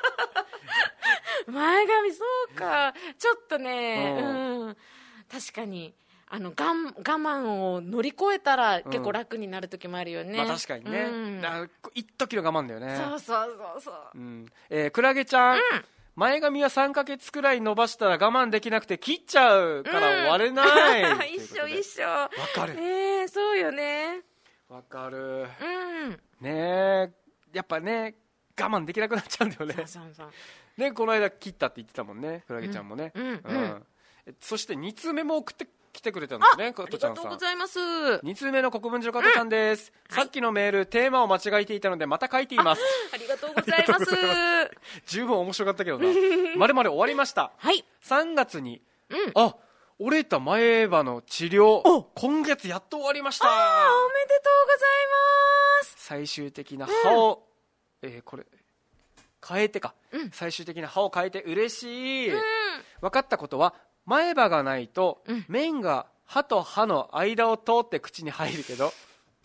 前髪そうか。ちょっとね、うん、うん、確かに。あの我慢を乗り越えたら結構楽になる時もあるよね。 うん、まあ確かにね。うん、だ一時の我慢だよね。 そうそうそうそう。 うん、えー、クラゲちゃん、うん、前髪はさんかげつくらい伸ばしたら我慢できなくて切っちゃうから割れない。 うん、一緒一緒。わかる。 ねえ、そうよね。 わかる。 うん。 ねえ、やっぱね慢できなくなっちゃうんだよね。 そうそうそうね、この間切ったって言ってたもんね、クラゲちゃんもね、 うんうんうん、 そしてに通目も送ってきてくれたんですね。 あ、ありがとうございます。 に通目の国分寺の加藤ちゃんです、うん、さっきのメール、はい、テーマを間違えていたのでまた書いています。 あ, ありがとうございます十分面白かったけどなまるまる終わりました、 はい、 さんがつに、うん、あ、折れた前歯の治療今月やっと終わりました。あ、 おめでとうございます。 最終的な歯を、うん、えー、これ変えてか、うん、最終的な歯を変えて嬉しい、うん、分かったことは前歯がないと、うん、麺が歯と歯の間を通って口に入るけど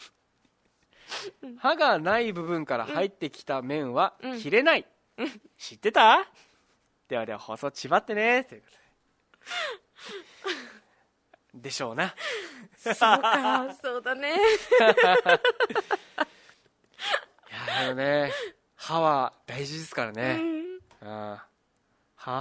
歯がない部分から入ってきた麺は切れない、うん、知ってた？ではでは放送ちばってねということででしょうな。 そうか、そうだね。いやでもね、歯は大事ですからね、うん、あ歯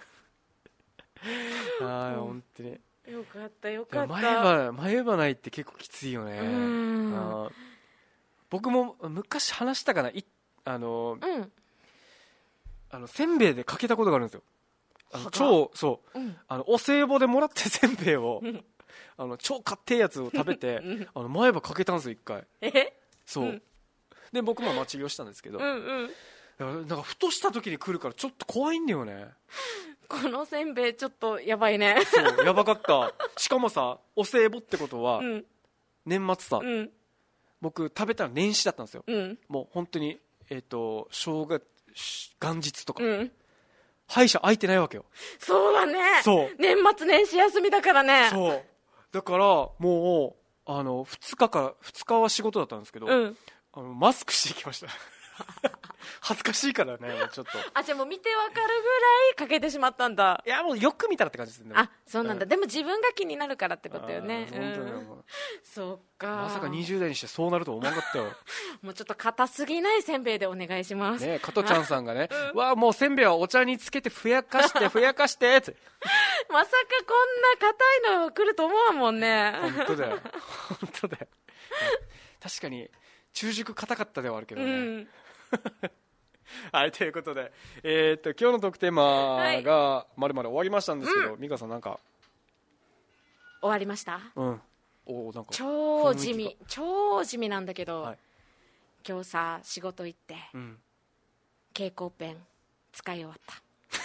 あ、うん、本当によかったよかった。 前歯前歯ないって結構きついよね。あ、僕も昔話したかな、いあの、うん、あのせんべいでかけたことがあるんですよ。あの超そう、うん、あのお歳暮でもらってせんべいを、うん、あの超買ってやつを食べて、うん、あの前歯かけたんですよ一回。 えそう、うん、で僕もまあ治療したんですけど、うんうん、なんかふとした時に来るからちょっと怖いんだよね。 このせんべいちょっとやばいね。 そうやばかった。しかもさ、お歳暮ってことは、うん、年末さ、うん、僕食べたら年始だったんですよ、うん、もう本当にえっ、ー、と正月元日とか、うん、歯医者空いてないわけよ。 そうだね。 そう年末年始休みだからね。 そうだからもうあのふつかからふつかは仕事だったんですけど、うん、あのマスクしてきました恥ずかしいからね、もうちょっと。 あ、じゃあもう見てわかるぐらいかけてしまったんだ。 いやもうよく見たらって感じですね。 あ、そうなんだ、うん、でも自分が気になるからってことよね。 本当に、うん、 そうか。 まさかにじゅう代にしてそうなると思わなかったよ。 もうちょっと硬すぎないせんべいでお願いしますね。加トちゃんさんがね、うん、わあもうせんべいはお茶につけてふやかしてふやかしてってまさかこんな硬いの来ると思わんもんね。 本当だよ本当だよ確かに中熟硬かったではあるけどね、うんはい、ということで、えー、っと今日のトークテーマがまるまる終わりましたんですけど、うん、美香さんなんか終わりました。 うん、おなんか超地味超地味なんだけど、はい、今日さ仕事行って、うん、蛍光ペン使い終わった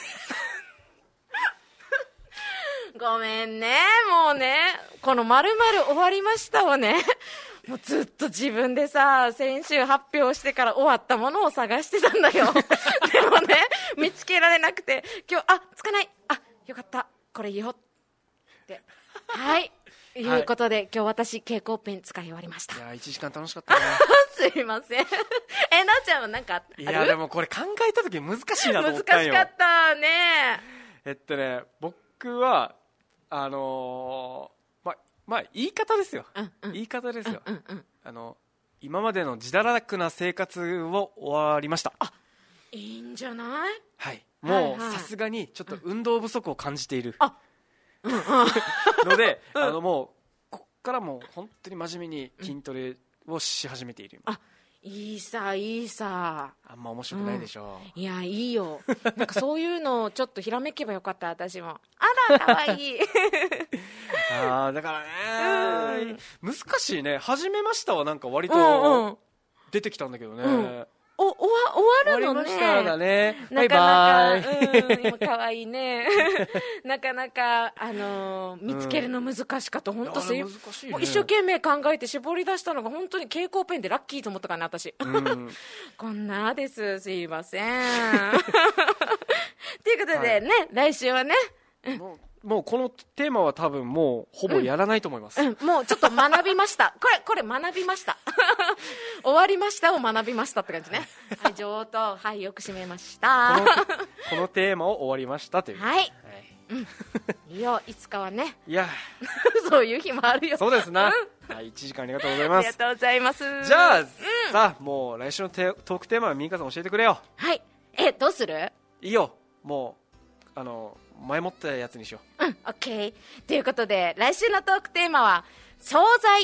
ごめんね、もうねこのまるまる終わりましたをねもうずっと自分でさ先週発表してから終わったものを探してたんだよでもね見つけられなくて今日あつかないあよかったこれ言おうってはいいうことで、はい、今日私蛍光ペン使い終わりました。 いやいちじかん楽しかったねすいませんえなおちゃんは何かある？ いやでもこれ考えた時難しいなと思ったんよ。 難しかったね。 えっとね僕はあのーまあ言い方ですよ、うんうん、言い方ですよ、うんうんうん、あの今までの自堕落な生活を終わりました。 あ、いいんじゃない？ はい、もうさすがにちょっと運動不足を感じている、 うん、 ので、うん、あのもうこっからもう本当に真面目に筋トレをし始めている。 あ、いいさいいさ。 あんま面白くないでしょ、 うん、いやいいよなんかそういうのをちょっとひらめけばよかった私も。あらかわいいあだからね、うん、難しいね。始めましたはなんか割と出てきたんだけどね、うんうん、 お終わ終わるのね。 終わりましただね。 なかなか、バイバイ、うん、今かわいいねなかなか、あのー、見つけるの難しかった、うん、本当難しい、ね、もう一生懸命考えて絞り出したのが本当に蛍光ペンでラッキーと思ったからね私、うん、こんなですすいませんということでね、はい、来週はねもうもうこのテーマは多分もうほぼやらないと思います、 うんうん、もうちょっと学びましたこれこれ学びました終わりましたを学びましたって感じねはい上等はいよく締めましたこの、このテーマを終わりましたというはい、はい、うん、いいよいつかはねいやそういう日もあるよ。 そうですな、うん、はい、いちじかんありがとうございます。 ありがとうございます。 じゃあ、うん、さあもう来週のトークテーマはミカさん教えてくれよ。 はい、えどうする？ いいよ、もうあの前もったやつにしよう。うん、オッケー。ということで来週のトークテーマは惣菜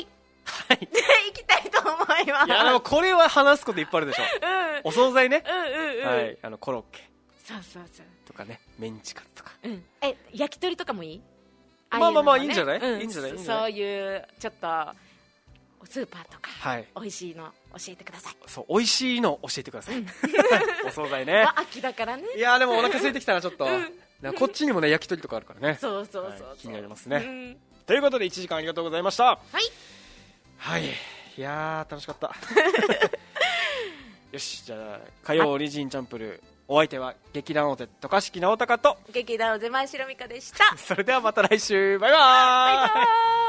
はい、 で行きたいと思います。 いやでもこれは話すこといっぱいあるでしょ、うん、お惣菜ね、 うんうんうん、 はい、あのコロッケそうそうそうとかね、メンチカツとか、 うん、え焼き鳥とかもいい？ まあまあまあいいんじゃない、うん、いいんじゃない、 そういうちょっとスーパーとか、はい、美味しいの教えてください。 そう美味しいの教えてください、うん、お惣菜ね、 まあ、秋だからね。 いやでもお腹空いてきたなちょっと、うん、こっちにもね焼き鳥とかあるからね、 そうそうそうそう、 はい、気になりますね、うん、ということでいちじかんありがとうございました。 はいはい、いやー楽しかったよし、じゃあ火曜オリジンチャンプルー、お相手は劇団大手渡嘉敷直隆と劇団大手前城美香でしたそれではまた来週、バイバーイ。バイバーイ。